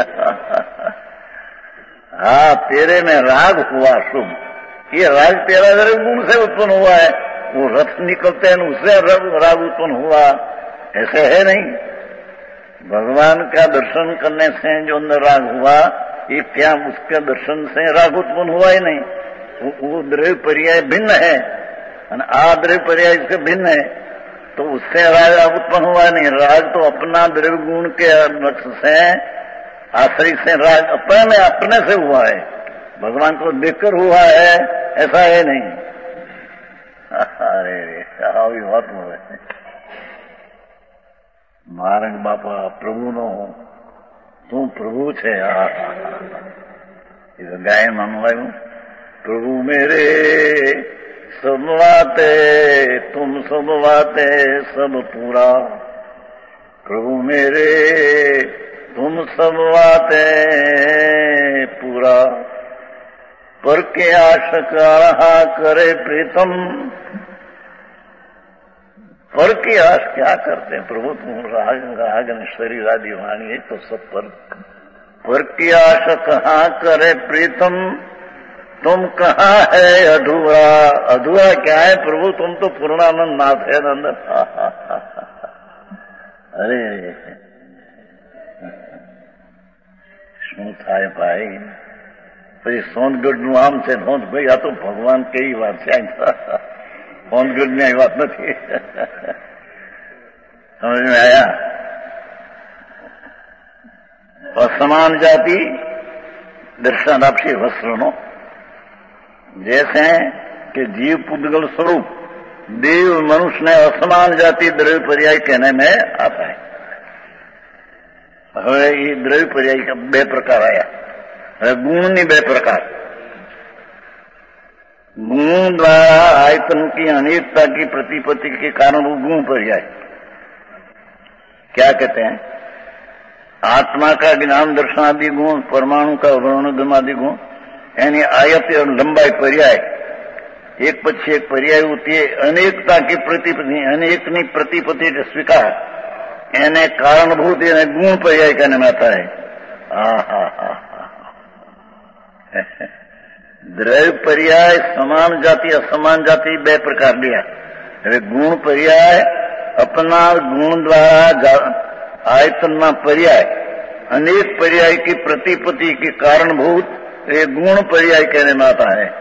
A: हाँ, तेरे में राग हुआ शुभ, ये राग तेरा गुण से उत्पन्न हुआ है। वो रथ निकलते हैं उससे राग उत्पन्न हुआ, ऐसे है नहीं। भगवान का दर्शन करने से जो अंदर राग हुआ, ये क्या उसके दर्शन से राग उत्पन्न हुआ ही नहीं। वो द्रव्य पर्याय भिन्न है और आ द्रव्य पर्याय इससे भिन्न है, तो उससे राग उत्पन्न हुआ नहीं। राग तो अपना द्रव्य गुण के लक्ष्य से आश्रय से राग अपने से हुआ है, भगवान को देखकर हुआ है, ऐसा है नहीं। अरे આવી વાત હોય મારંગ બાપા પ્રભુનો તું પ્રભુ છે। એ ગાયન માનવાયું, प्रभु मेरे सब बाते तुम सब बाते सब पूरा, प्रभु मेरे तुम सब बाते पूरा, पर के आशक रहा करे प्रीतम। पर की आश क्या करते हैं प्रभु, तुम राग ने शरीर आदि वाणी है तो सब पर की आश कहाँ करे प्रीतम, तुम कहाँ है अधूरा। अधूरा क्या है प्रभु, तुम तो पूर्णानंद नाथ है नंदन। अरे શું થાય ભાઈ, પછી સોનગઢનું આમ છે નોંધ ભાઈ, આ તો ભગવાન કેવી વાત છે, સોનગઢની આ વાત નથી। સમજ में आया। असमान जाति दर्शन आपसे वस्त्रનો, जैसे कि जीव पुद्गल स्वरूप देव मनुष्य ने असमान जाति द्रव्य पर्याय कहने में आता है। હવે એ દ્રવ્ય પર્યાય का બે પ્રકાર आया। હવે ગુણની બે પ્રકાર, गुण द्वारा आयतन की अनेकता की प्रतिपत्ति के कारण वो गुण पर्याय। क्या कहते हैं, आत्मा का ज्ञान दर्शनादि गुण, परमाणु का वर्णगमादि गुण, यानी आयत और लंबाई पर्याय एक પછી एक पर्याय होती है। अनेकता की प्रतिपत्ति, अनेकनी प्रतिपत्ति स्वीकार, એને કારણભૂત એને ગુણ પર્યાય कहने में आता है। દ્રવ્ય પર્યાય સમાન જાતિ અસમાન જાતિ બે પ્રકાર दिया। હવે ગુણ પર્યાય अपना गुण द्वारा आयतन पर्याय, अनेक पर्याय की प्रतिपत्ति के कारणभूत ये गुण पर्याय कहने में आता है।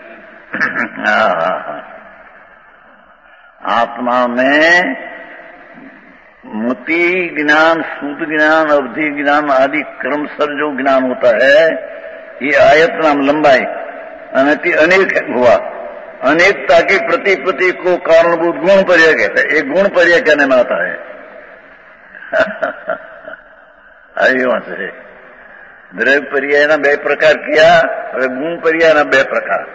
A: आत्मा में मति ज्ञान, शुद्ध ज्ञान, अवधि ज्ञान आदि क्रमशः जो ज्ञान होता है, ये आयत नाम लंबाई अनेक हुआ। अनेकता की प्रतिपत्ति को कारणभूत गुण पर्याय कहते हैं। एक गुण पर्याय कहने में आता है। से द्रव्य पर्याय ना बे प्रकार किया, और गुण पर्याय ना बे प्रकार।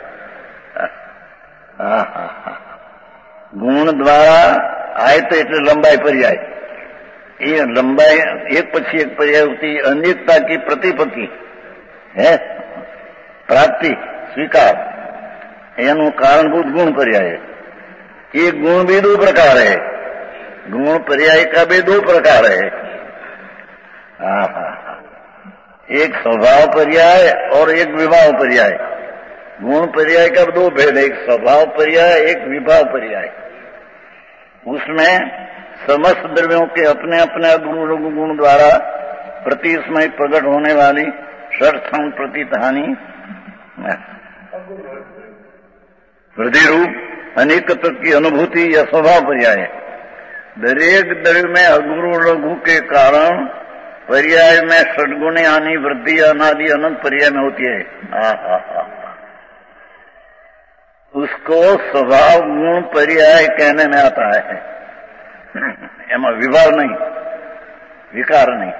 A: गुण द्वारा आयत એટલે લંબાઈ पर्याय, ये लंबाई एक પછી एक पर्याय होती। अनेकता की प्रतिपत्ति है, प्राप्ति स्वीकार, एनु कारणभूत गुण पर्याय है। ये गुण भी दो प्रकार है, गुण पर्याय का भी दो प्रकार है। एक स्वभाव पर्याय और एक विभाव पर्याय। गुण पर्याय का दो भेद, एक स्वभाव पर्याय, एक विभाव पर्याय। उसमें समस्त द्रव्यों के अपने अपने गुण द्वारा प्रति समय प्रकट होने वाली षट्स्थान प्रतीत हानि वृद्धि रूप अनेकत्व की अनुभूति या स्वभाव पर्याय है। दरेक द्रव्य में अगुरु लघु के कारण पर्याय में षडगुणी आनी वृद्धि अनादि अनंत पर्याय में होती है। उसको स्वभाव गुण पर्याय कहने में आता है। एमा विभाव नहीं, विकार नहीं।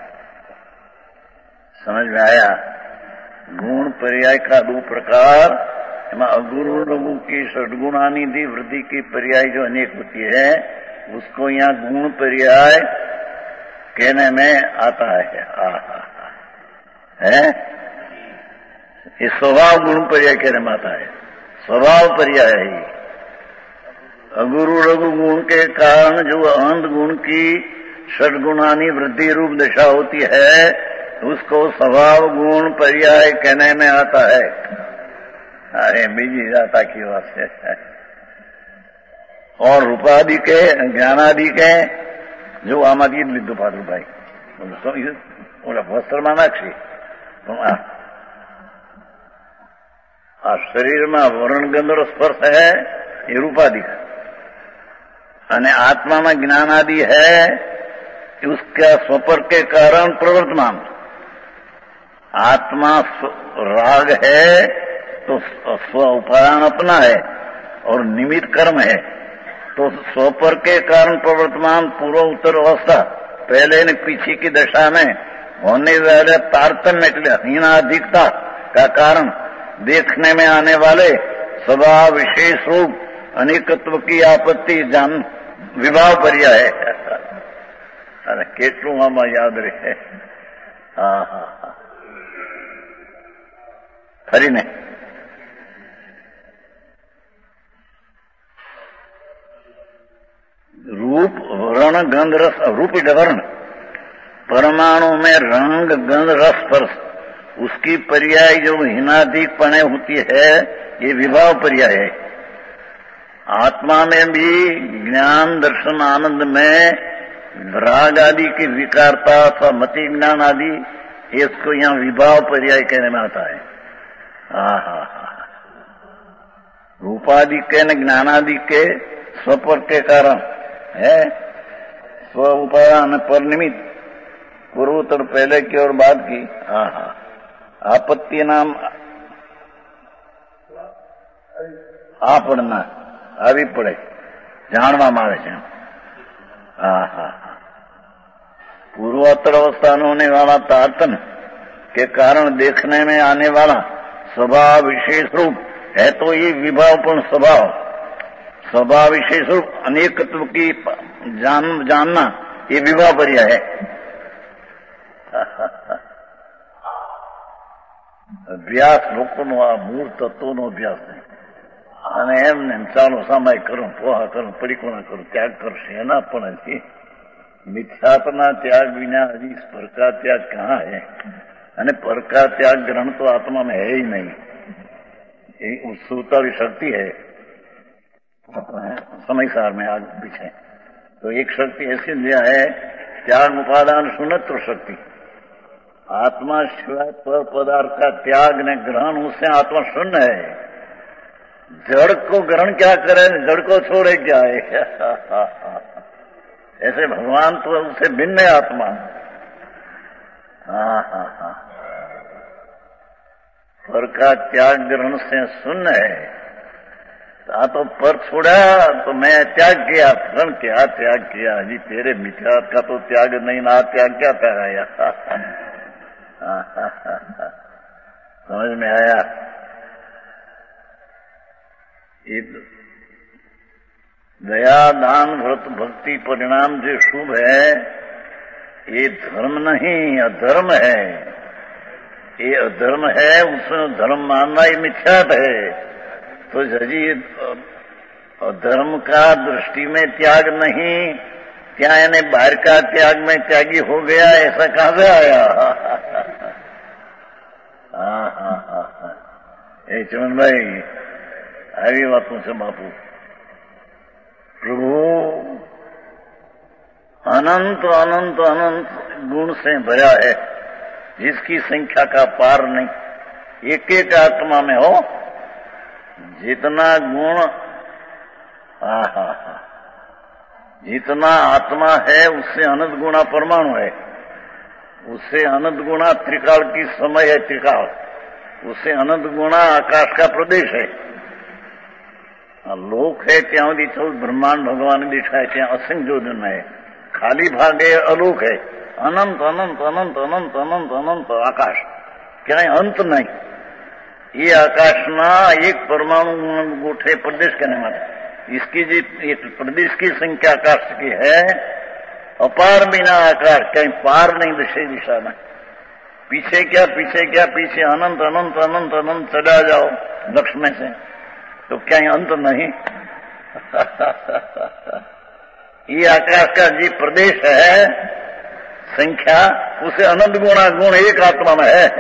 A: समझ में आया? गुण पर्याय का दो प्रकार, एमा अगुरु लघु की षडगुणानिधि वृद्धि की पर्याय जो अनेक होती है उसको यहाँ गुण पर्याय कहने में आता है। ये स्वभाव गुण पर्याय कहने में आता है, स्वभाव पर्याय है। अगुरु लघु गुण के कारण जो अनंत गुण की षडगुणानी वृद्धि रूप दशा होती है उसको स्वभाव गुण पर्याय कहने में आता है। अरे बीजी जाता की बात है। और रूपादि के ज्ञानादि के जो आमादी લીધું પાછું ભાઈ ઓલા વસ્ત્રમાં નાખશે આ શરીરમાં વરણ ગંધર્વ સ્પર્શ है ये रूपादि का, અને आत्मा में ज्ञान आदि है उसका स्वपर के कारण प्रवर्तमान। आत्मा राग है तो स्व उपादान अपना है और निमित्त कर्म है, तो स्वपर के कारण प्रवर्तमान पूर्व उत्तर अवस्था पहले ने पीछे की दशा में होने वाले तारतम्य हीनाधिकता का कारण देखने में आने वाले स्वभाव विशेष रूप अनेकत्व की आपत्ति जान विभाव पर्याय है। अरे केटलू आमा याद रहे। हाँ फरी ने रूप वर्ण गंध रस, रूप वर्ण परमाणु में रंग गंध रस स्पर्श उसकी पर्याय जो हीनाधिक पने होती है ये विभाव पर्याय है। आत्मा में भी ज्ञान दर्शन आनंद में राग आदि की विकारता अथवा मति ज्ञान आदि इसको यहाँ विभाव पर्याय कहने में आता है। रूपादि के न ज्ञानादि के स्वपर के कारण है, स्व उपादान पर निमित्त पूर्वोत्तर पहले की और बाद की आपत्ति नाम आपड़ना આવી પડે જાણવામાં આવે છે। पूर्वोत्तर अवस्था में होने वाला तारतम के कारण देखने में आने वाला स्वभाव विशेष रूप है, तो ये विभावपूर्ण स्वभाव विशेष रूप अनेकत्व की जानना ये विभाव पर्याय है। અભ્યાસ લોકોનો આ મૂળ તત્વનો અભ્યાસ નહીં, અને એમને ચાલો સમય કરું, પોહા કરું, પડીકોના કરું, ત્યાગ કરશે એના પણ હજી મિથ્યાત્વના ત્યાગ વિના હજી પરકા ત્યાગ कहाँ है? અને પરકા ત્યાગ ગ્રહણ તો આત્મા में है ही नहीं। ये उत्सुकता की शक्ति है समय सार में आगे पीछे। तो एक शक्ति ऐसी दिया है त्याग उपादान शून्यत्व शक्ति। आत्मा शिवाय पर पदार्थ का त्याग ने ग्रहण, उससे आत्मा शून्य है। जड़ को ग्रहण क्या करे, जड़ को छोड़े क्या है? ऐसे भगवान तो उससे भिन्न है आत्मा। पर का त्याग ग्रहण से शून्य है। तो पर छोड़ा तो मैं त्याग किया, ग्रहण क्या त्याग किया? जी तेरे मिथ्या का तो त्याग नहीं ना, त्याग क्या त्यागाया? समझ में आया? दया दान व्रत भक्ति परिणाम जो शुभ है ये धर्म नहीं अधर्म है। ये अधर्म है, उसमें धर्म मानना ये मिथ्यात है। तो जी धर्म का दृष्टि में त्याग नहीं, क्या यानी बाहर का त्याग में त्यागी हो गया, ऐसा कहां से आया? ए चमन भाई આવી વાતો છે બાપુ। प्रभु अनंत अनंत अनंत गुण से भरा है, जिसकी संख्या का पार नहीं। एक एक आत्मा में हो जितना गुण जितना आत्मा है उससे अनंत गुणा परमाणु है, उससे अनंत गुणा त्रिकाल की समय है, त्रिकाल उससे अनंत गुणा आकाश का प्रदेश है। लोक है ત્યાં સુધી 14 બ્રહ્માંડ ભગવાન દેખાય, ત્યાં અસંખ્ય જોડન है, खाली भाग है, अलोक है, अनंत अनंत अनंत अनंत अनंत अनंत आकाश, क्या अंत नहीं। ये आकाश में एक परमाणु गोठे प्रदेश कहने वाले, इसकी जो प्रदेश की संख्या आकाश की है अपार बिना आकाश, कहीं पार नहीं दिशा में। पीछे क्या पीछे क्या पीछे अनंत अनंत अनंत अनंत चला जाओ लक्ष्य में से, तो क्या अंत नहीं। ये आकाश का जी प्रदेश है संख्या, उसे अनंत गुणा गुण एक आत्मा में है।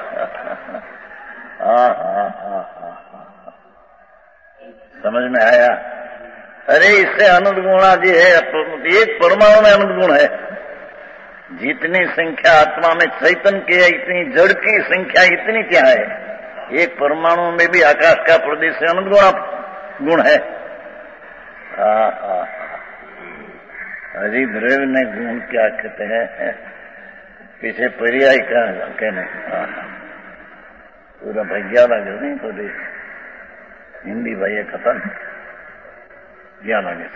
A: समझ में आया? अरे इससे अनंत गुणा जी है, एक परमाणु में अनंत गुण है। जितनी संख्या आत्मा में चैतन्य की है, इतनी जड़ की संख्या इतनी क्या है, एक परमाणु में भी आकाश का प्रदेश से अनंत गुणा गुण है। अजी द्रव्य ने गुण क्या कहते हैं, पीछे पर्याय का कहने पूरा भैया लगे नहीं तो हिंदी भाई खत्म क्या लगे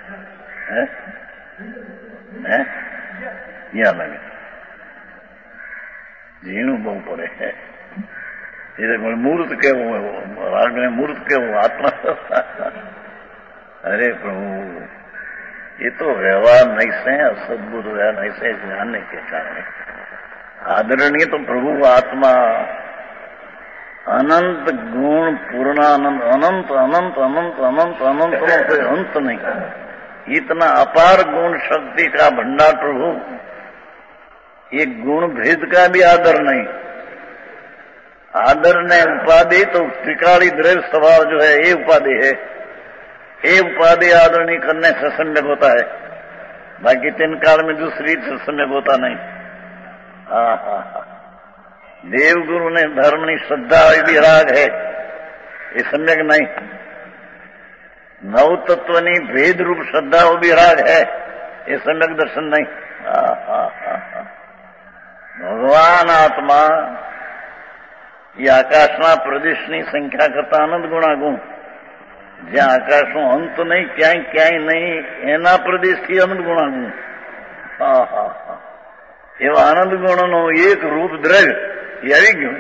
A: क्या लगे जीणु बहु पड़े है। मूर्त केवो राग ने मूर्त केवो आत्मा। अरे प्रभु ये तो व्यवहार नहीं से सद्बुद्ध व्यवहार नहीं से जानने के कारण आदरणीय तो प्रभु आत्मा अनंत गुण पूर्णानंद अनंत अनंत अनंत अनंत अनंत कोई अंत नहीं, इतना अपार गुण शक्ति का भंडार प्रभु। ये गुण भेद का भी आदर नहीं, आदर ने उपाधि तो त्रिकाली द्रव्य स्वभाव जो है ये उपाधि है, ये उपाधि आदर नहीं करने से सम्यक होता है, बाकी 3 काल में दूसरी से सम्यक होता नहीं। देव गुरु ने धर्म नहीं श्रद्धा भी राग है, ये सम्यक नहीं। नव तत्वनी भेद रूप श्रद्धा वो भी राग है, ये सम्यक दर्शन नहीं। भगवान आत्मा ये आकाशना प्रदेशनी संख्या करता अनंत गुणा गुण, જ્યાં આકાશનો અંત નહીં ક્યાંય ક્યાંય નહીં એના પ્રદેશથી અનંત ગુણા ગુણ। એવા આનંદ ગુણનો એક રૂપ દ્રવ્ય એ આવી ગયું।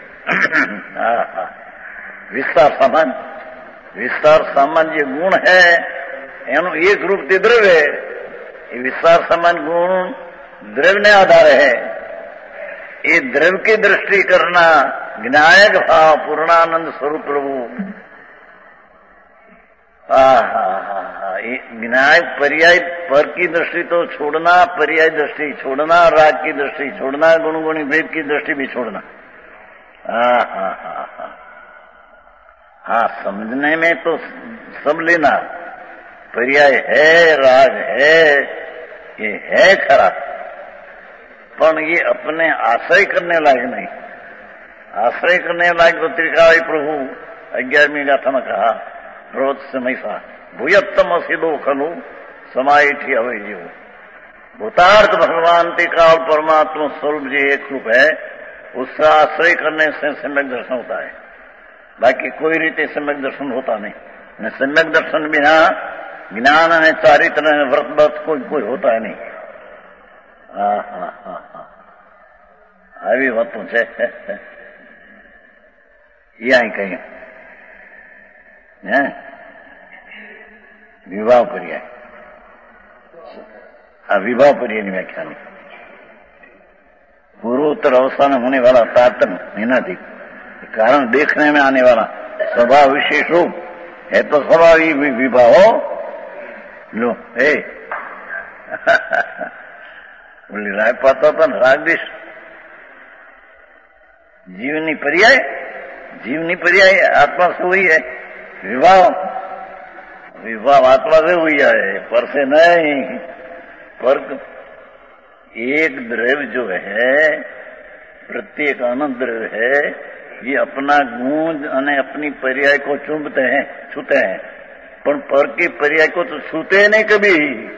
A: વિસ્તાર સામાન, વિસ્તાર સામાન જે ગુણ है એનું એક રૂપ તે દ્રવ્ય है, ये विस्तार समान गुण द्रव्य ने आधार है। ये द्रव्य की दृष्टि करना ज्ञायक भाव पूर्णानंद स्वरूप प्रभु। ज्ञाय पर्याय पर की दृष्टि तो छोड़ना, पर्याय दृष्टि छोड़ना, राग की दृष्टि छोड़ना, गुण गुणी भेद की दृष्टि भी छोड़ना। हाँ समझने में तो सब लेना, पर्याय है, राग है, ये है खरा, पर ये अपने आश्रय करने लायक नहीं। आश्रय करने लायक तो त्रिकाली प्रभु 11वीं गाथा में कहा प्रवत समय सा भूयत्तम असिदो खलु समाइठी अवय जीव। भूतार्थ भगवान त्रिकाल परमात्मा स्वरूप जो एक रूप है, उसका आश्रय करने से सम्यक दर्शन होता है, बाकी कोई रीते सम्यक दर्शन होता नहीं। न सम्यक दर्शन बिना ज्ञान है चारित्र है व्रत व्रत कोई होता है नहीं। આવી વાતો છે અહીં કઈ વિવાહ पर्याय, विवाह पर्याय की व्याख्या नहीं। पूर्वोत्तर अवस्था में होने वाला तारतम्य निनाधिक कारण देखने में आने वाला स्वभाव विशेष रूप है, तो स्वभाव ही विवाह हो लो हे बोली राय पाता था रागदेश जीवनी पर्याय, जीवनी पर्याय आत्मा से हुई है। विवाह विवाह आत्मा से हुई है, पर से नहीं। पर एक द्रव्य जो है, प्रत्येक अनंत द्रव्य है, ये अपना गुण और अपनी पर्याय को चुंबते हैं, छूते हैं, पर पर के पर्याय को तो छूते नहीं कभी।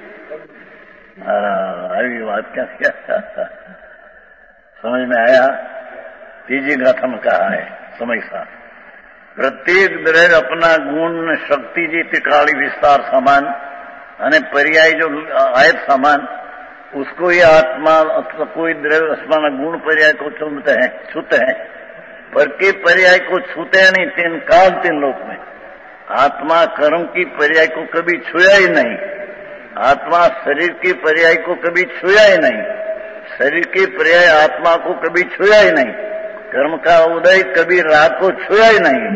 A: अभी बात क्या समझ में आया? तीजी गाथा में कहा है समय सा प्रत्येक द्रव्य अपना गुण शक्ति जी काली विस्तार समान અને पर्याय जो आयत समान उसको ये आत्मा अथवा कोई द्रव्य आत्मा गुण पर्याय को छूते हैं पर के पर्याय को छूते नहीं। तीन काल तीन लोक में आत्मा कर्म की पर्याय को कभी छुआ ही नहीं। आत्मा शरीर की पर्याय को कभी छुआ ही नहीं। शरीर की पर्याय आत्मा को कभी छुआ ही नहीं। कर्म का उदय कभी रात को छुआ ही नहीं।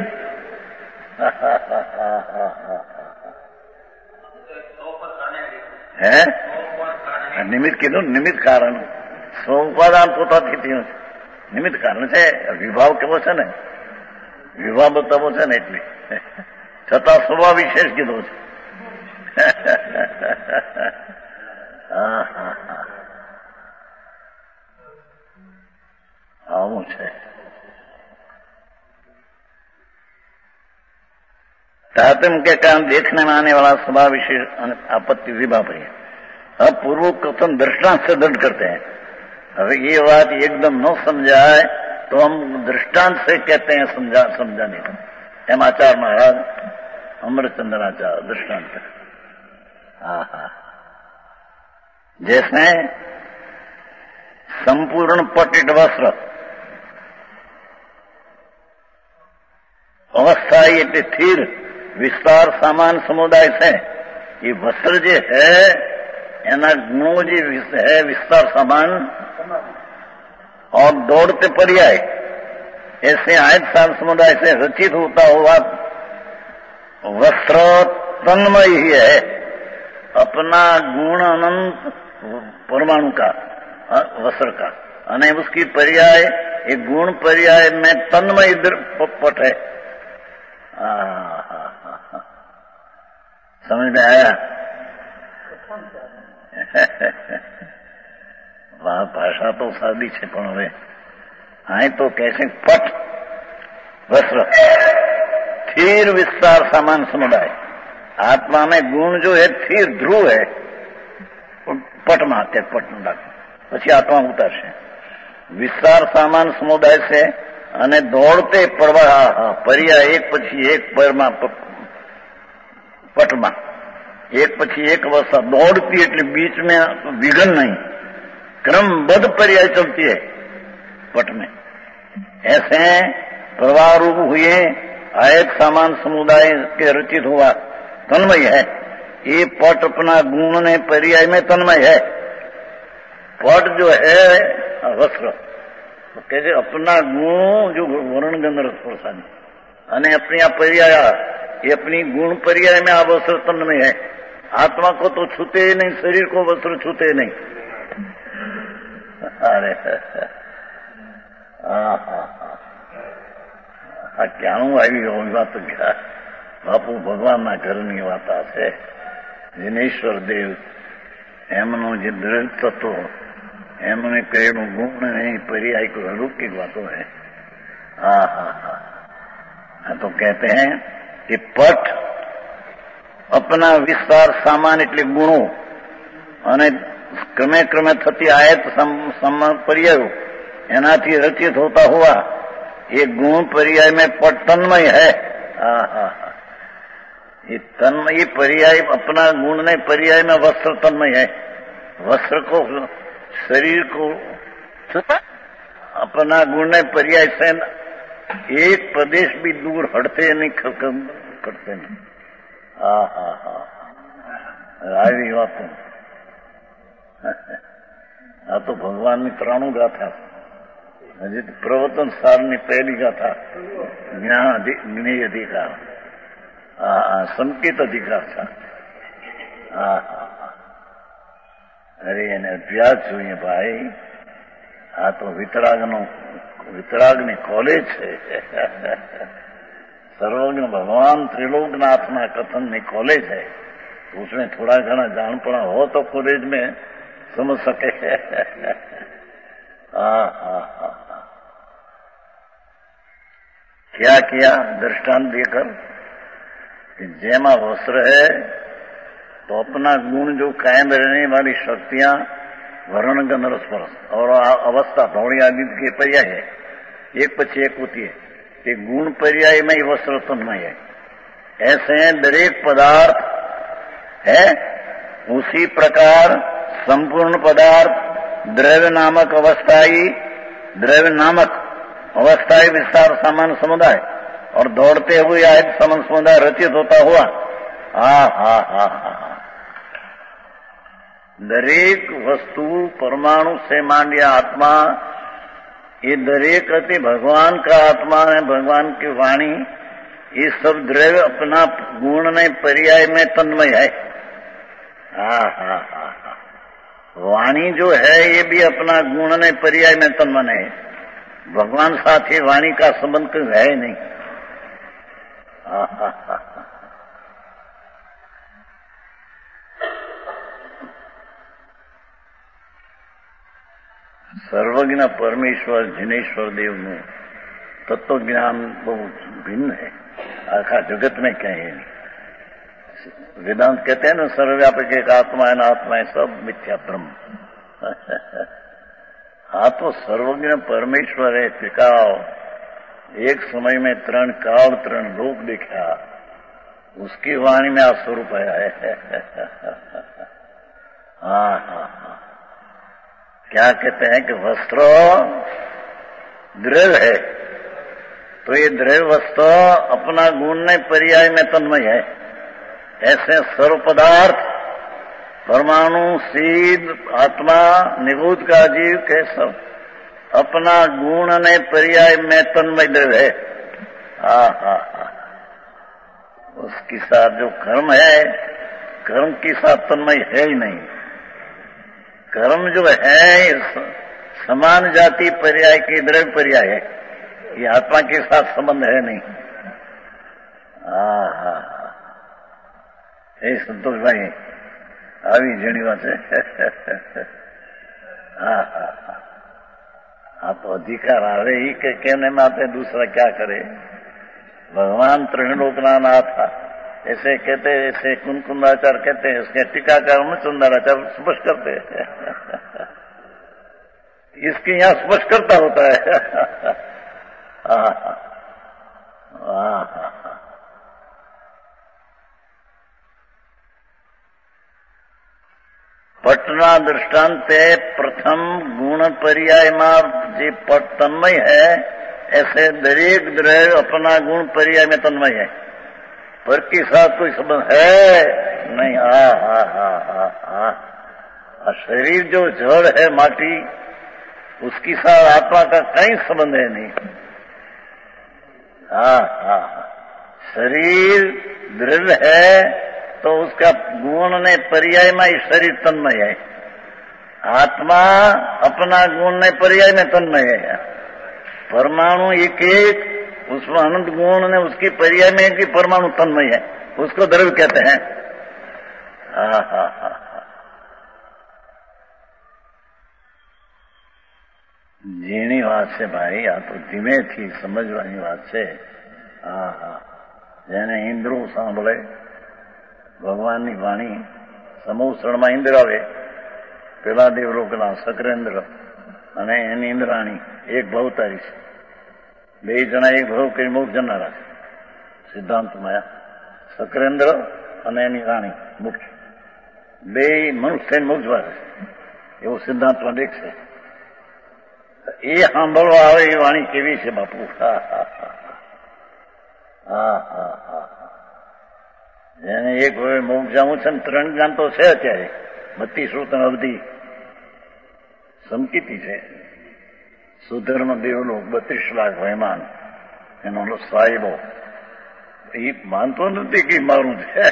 A: है નિમિત્ત કીધું નિમિત્ત કારણ સ્વઉપાદાન પોતાથી થયું છે। નિમિત્ત કારણ છે વિભાવ કેવો છે ને વિભાવ બતાવો છે ને એટલે છતાં સ્વભાવ વિશેષ કીધો છે। આવું છે। तारतम्य के कारण देखने में आने वाला स्वभाव विशेष आपत्ति विभाव है। अब पूर्व कथन दृष्टांत से दृढ़ करते हैं। अगर ये बात एकदम न समझाए तो हम दृष्टांत से कहते हैं समझाने को। एम आचार्य महाराज अमृतचंद्राचार्य दृष्टांत। जैसे संपूर्ण पटित वस्त्र अवस्था ये स्थिर विस्तार सामान समुदाय से ये वस्त्र जो है एना गुणों जो है विस्तार सामान और दौड़ते पर्याय ऐसे आयत साल समुदाय से रचित होता हुआ वस्त्र तन्मय ही है। अपना गुण अनंत परमाणु का वस्त्र का अने उसकी पर्याय एक गुण पर्याय में तन्मय पट है। समझ में आया? वहां भाषा तो सादी है पण હવે आए तो कैसे पट वस्त्र स्थिर विस्तार सामान समुदाय। आत्मा में गुण जो है स्थिर ध्रुव है पट माते पट પછી आत्मा उतरશે विस्तार सामान समुदाय से અને દોડતે પ્રવાહ पर्याय एक પછી एक પરમાં पटमा एक પછી एक अवस्था दौड़ती એટલે बीच में विघन नहीं क्रमबद्ध पर्याय चलती है पट में। ऐसे प्रवाह रूप हुए आयत सामान समुदाय के रचित हुआ तन्मय है। ये पट अपना गुण ने पर्याय में तन्मय है। पट जो है वस्त्र तो कहते अपना गुण जो वर्ण गंध रस प्रसाद अने अपनी आ पर्याय ये अपनी गुण पर्याय में आ वस्त्र तन्मय है। आत्मा को तो छूते ही नहीं, शरीर को वस्त्र छूते नहीं। अरे ક્યાંનું આવી વાત ક્યાં બાપુ ભગવાનના ઘરની વાત છે। દિનેશ્વર દેવ એમનું જે દૃઢ તત્વ એમને કહેલું ગુણ નહીં पर्याय को अलौकिक बातों है। तो कहते हैं कि पट अपना विस्तार सामान એટલે ગુણો અને ક્રમે ક્રમે થતી આયત पर्यायो એનાથી રચિત होता हुआ ये गुण पर्याय में पट तन्मय है। ये तन्मय पर्याय अपना गुण ने पर्याय में वस्त्र तन्मय है। वस्त्र को शरीर को अपना गुण ने पर्याय से एक प्रदेश भी दूर हटते नहीं करते नहीं। આવી વાત આ તો ભગવાનની 93 ગાથા હજી પ્રવર્તન સારની પહેલી ગાથા જ્ઞેય અધિકાર સંકેત અધિકાર था। અરે એને અભ્યાસ જોઈએ ભાઈ। આ તો વિતરાગની કોલેજ છે। सर्वज्ञ भगवान त्रिलोकनाथना कथन कॉलेज है। उसमें थोड़ा घना जानपणा हो तो कॉलेज में समझ सके। क्या किया दृष्टांत देकर कि जैमा वस्त्र है तो अपना गुण जो कायम रहने वाली शक्तियां वर्ण गंध रस स्पर्श और अवस्था भौणी आदि के पर्याय है, एक पछी एक होती है कि गुण पर्याय में ही वस्त्र तन्मय है। ऐसे दरेक पदार्थ है उसी प्रकार संपूर्ण पदार्थ द्रव्य नामक अवस्थाई विस्तार सामान्य समुदाय और दौड़ते हुए आयत समान समुदाय रचित होता हुआ दरेक वस्तु परमाणु से मांडिया आत्मा, ये दरेक अति भगवान का आत्मा है, भगवान की वाणी, ये सब द्रव्य अपना गुण में पर्याय में तन्मय है। वाणी जो है ये भी अपना गुण में पर्याय में तन्मय है। भगवान साथ ही वाणी का संबंध कोई है ही नहीं। સર્વજ્ઞ પરમેશ્વર जिनेश्वर देव નું तत्व ज्ञान बहुत भिन्न है, आखा जगत में कहीं नहीं। वेदांत कहते हैं ना सर्वव्यापक एक आत्मा है ना, आत्मा है सब मिथ्या ब्रह्म। हाँ तो सर्वज्ञ परमेश्वर है, टिकाओ एक समय में 3 काल 3 लोक देखा, उसकी वाणी में आ स्वरूप आया है। हाँ, क्या कहते हैं कि वस्त्र द्रव्य है, तो ये द्रव्य वस्त्र अपना गुण में पर्याय में तन्मय है। ऐसे सर्व पदार्थ परमाणु सीध आत्मा निभूत का जीव के सब अपना गुण ने पर्याय में तन्मय द्रव्य है। उसके साथ जो कर्म है, कर्म के साथ तन्मय है ही नहीं। कर्म जो है समान जाति पर्याय की द्रव्य पर्याय है, ये आत्मा के साथ संबंध है नहीं। हे संतोष भाई આવી ઘણી વાત છે। हाँ तो अधिकार आवे ही के कहने माते दूसरा क्या करे। भगवान त्रिलोकनाथ नाथ ऐसे कहते, ऐसे कुंकुंदाचार्य कहते हैं, उसके टीकाकार मुचुंदराचार्य स्पष्ट करते हैं। इसके यहाँ स्पष्ट करता होता है। पटना दृष्टांत प्रथम गुण पर्याय में जे तन्मय है, ऐसे दरेक द्रव्य अपना गुण पर्याय में तन्मय है, पर के साथ कोई संबंध है नहीं। शरीर जो जड़ है माटी, उसकी साथ आत्मा का कहीं संबंध है नहीं। शरीर द्रव्य है तो उसका गुण ने पर्याय में ही शरीर तन्मय है, आत्मा अपना गुण ने पर्याय में तन्मय है। परमाणु एक एक उसमें अनंत गुण ने उसकी पर्याय में कि परमाणु तन्मय है, उसको द्रव्य कहते हैं। जीनी बात से भाई, आ तो धीमे थी समझवानी बात से। जेने इंद्रो सांभळे ભગવાનની વાણી સમૂહ શરણમાં ઇન્દ્ર આવે, પેલા દેવલોકના સક્રેન્દ્ર અને એની ઇન્દ્રાણી એક ભવતારી છે, 2 જણા એક ભવ કરી મોક્ષ જનારા છે સિદ્ધાંતમાં। સક્રેન્દ્ર અને એની રાણી મુખ્ય 2 મનુષ્ય થઈને મોક્ષ વાળે છે, એવું સિદ્ધાંતમાં દેખશે। એ સાંભળવા આવે એ વાણી કેવી છે બાપુ। એને એક હવે મોક્ષ જાવું છે ને 3 જ્ઞાન તો છે અત્યારે, 32 શ્રુતન અવધિ સંકિતી છે। સુધર્મ દેવલોક 32 લાખ વહેમાન, એનો સાહેબો એ માનતો નથી કે મારું છે।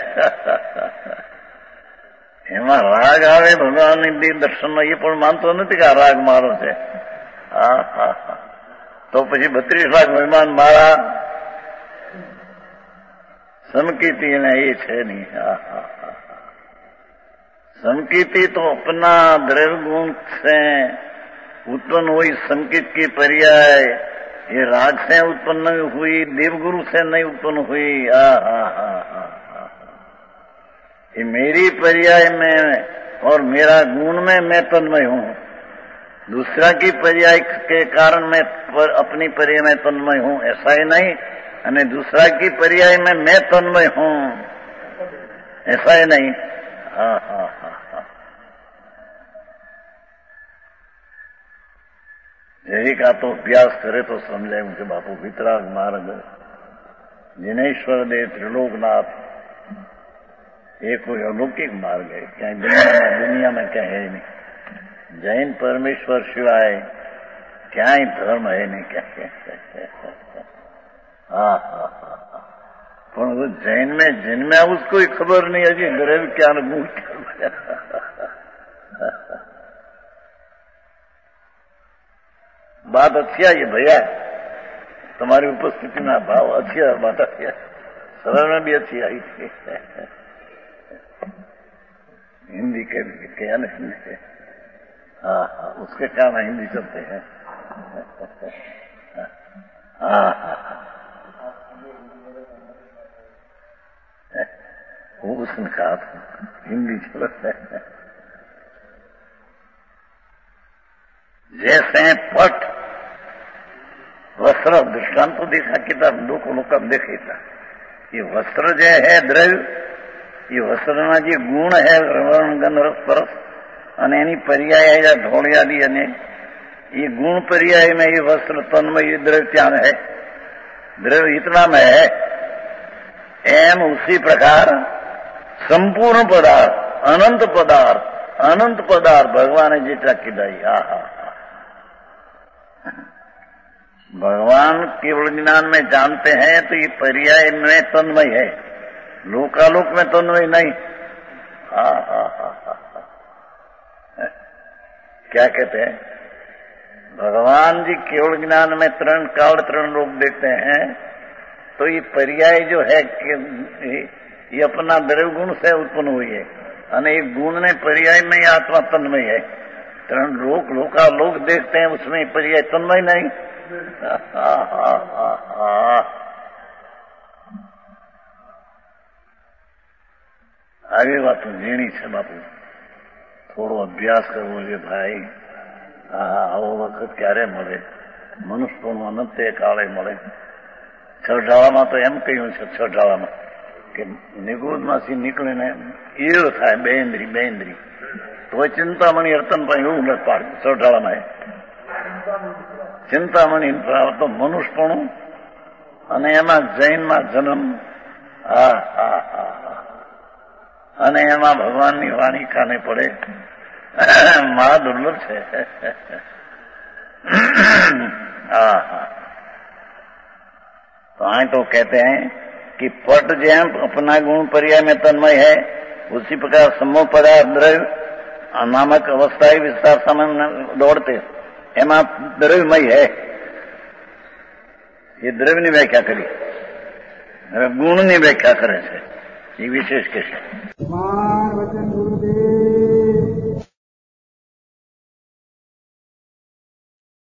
A: એમાં રાગ આવે ભગવાનની દર્શનનો, એ પણ માનતો નથી કે આ રાગ મારો છે। તો પછી 32 લાખ મહેમાન મારા संकीर्ति ने ये है नहीं। संकीर्ति तो अपना द्रव्य गुण से उत्पन्न हुई, संकेत की पर्याय ये राग से उत्पन्न हुई, देवगुरु से नहीं उत्पन्न हुई। ये मेरी पर्याय में और मेरा गुण में मैं तन्मय हूँ, दूसरा की पर्याय के कारण मैं अपनी पर्याय में तन्मय हूँ ऐसा ही नहीं, और दूसरा की पर्याय में मैं तन्मय हूँ ऐसा ही नहीं। हाँ हाँ हाँ हाँ, यही का तो अभ्यास करे तो समझे उनके बापू वितराग मार्ग जिनेश्वर देव त्रिलोकनाथ ये कोई अलौकिक मार्ग है, क्या दुनिया में क्या है नहीं। जैन परमेश्वर शिवाय क्या ही धर्म है नहीं, क्या हाँ हाँ हाँ हाँ, पर वो जैन में जिनमें उसको ही खबर नहीं है कि द्रव्य क्या अनुभव क्या। बात अच्छी आई भैया, तुम्हारी उपस्थिति में भाव अच्छी है, बात अच्छी है, सरल में भी अच्छी आई थी। हिंदी के क्या ना हिंदी, हाँ हाँ, उसके कारण हिंदी चलते हैं। हाँ हाँ, वो उसने कहा था हिंदी चलते हैं। जैसे पट वस्त्र दृष्टांत तो देखा किताब लोग देखे था, ये वस्त्र जो है द्रव्य, ये वस्त्રના જે ગુણ है रवण गंध रस परस અને એની પર્યાય या ઢોળિયાદી અને ये गुण पर्याय में ये वस्त्र तन्मय ये द्रव्य क्या है, द्रव्य इतना में है। एम उसी प्रकार संपूर्ण पदार्थ अनंत पदार्थ भगवान जेटा कीधाई। हा भगवान केवल ज्ञान में जानते हैं तो ये पर्याय में तन्मय है, लोकालोक में तन्मय नहीं। हा हा हा हा, क्या कहते हैं भगवान जी केवल ज्ञान में तरण काल तरण लोग देखते हैं, तो ये पर्याय जो है ये अपना द्रव्य गुण से उत्पन्न हुई है, અને एक गुण ने पर्याय में ये आत्मा तन्मय है। तरण लोग देखते हैं उसमें पर्याय तन्मय नहीं। आगे बात जीणी છે બાપુ, થોડો અભ્યાસ કરવો છે ભાઈ। આવો વખત ક્યારે મળે, મનુષ્યનું અનંતે કાળે મળે। છઠાળામાં તો એમ કહ્યું છે, છઠાળામાં કે નિગોદમાંથી નીકળીને ઈર થાય બેન્દ્રી તો ચિંતામણી અર્તનભાઈ એવું નથી પાડ્યું છઠાળામાં। ચિંતામણી તો મનુષ્યપણું અને એમાં જૈનમાં જન્મ, હા હા હા, અને એમાં ભગવાનની વાણી કાને પડે, મહા દુર્લભ છે। हाँ हाँ, तो आए तो कहते हैं कि पट जैम अपना गुण पर्याय में तन्मय है, उसी प्रकार समूह पदार्थ द्रव्य नामक अवस्था विस्तार समय दौड़ते एमा द्रव्यमय है। ये द्रव्य ની વ્યાખ્યા કરી, હવે ગુણની વ્યાખ્યા કરે છે, એ વિશેષ કે છે।
C: વચન ગુરુદેવ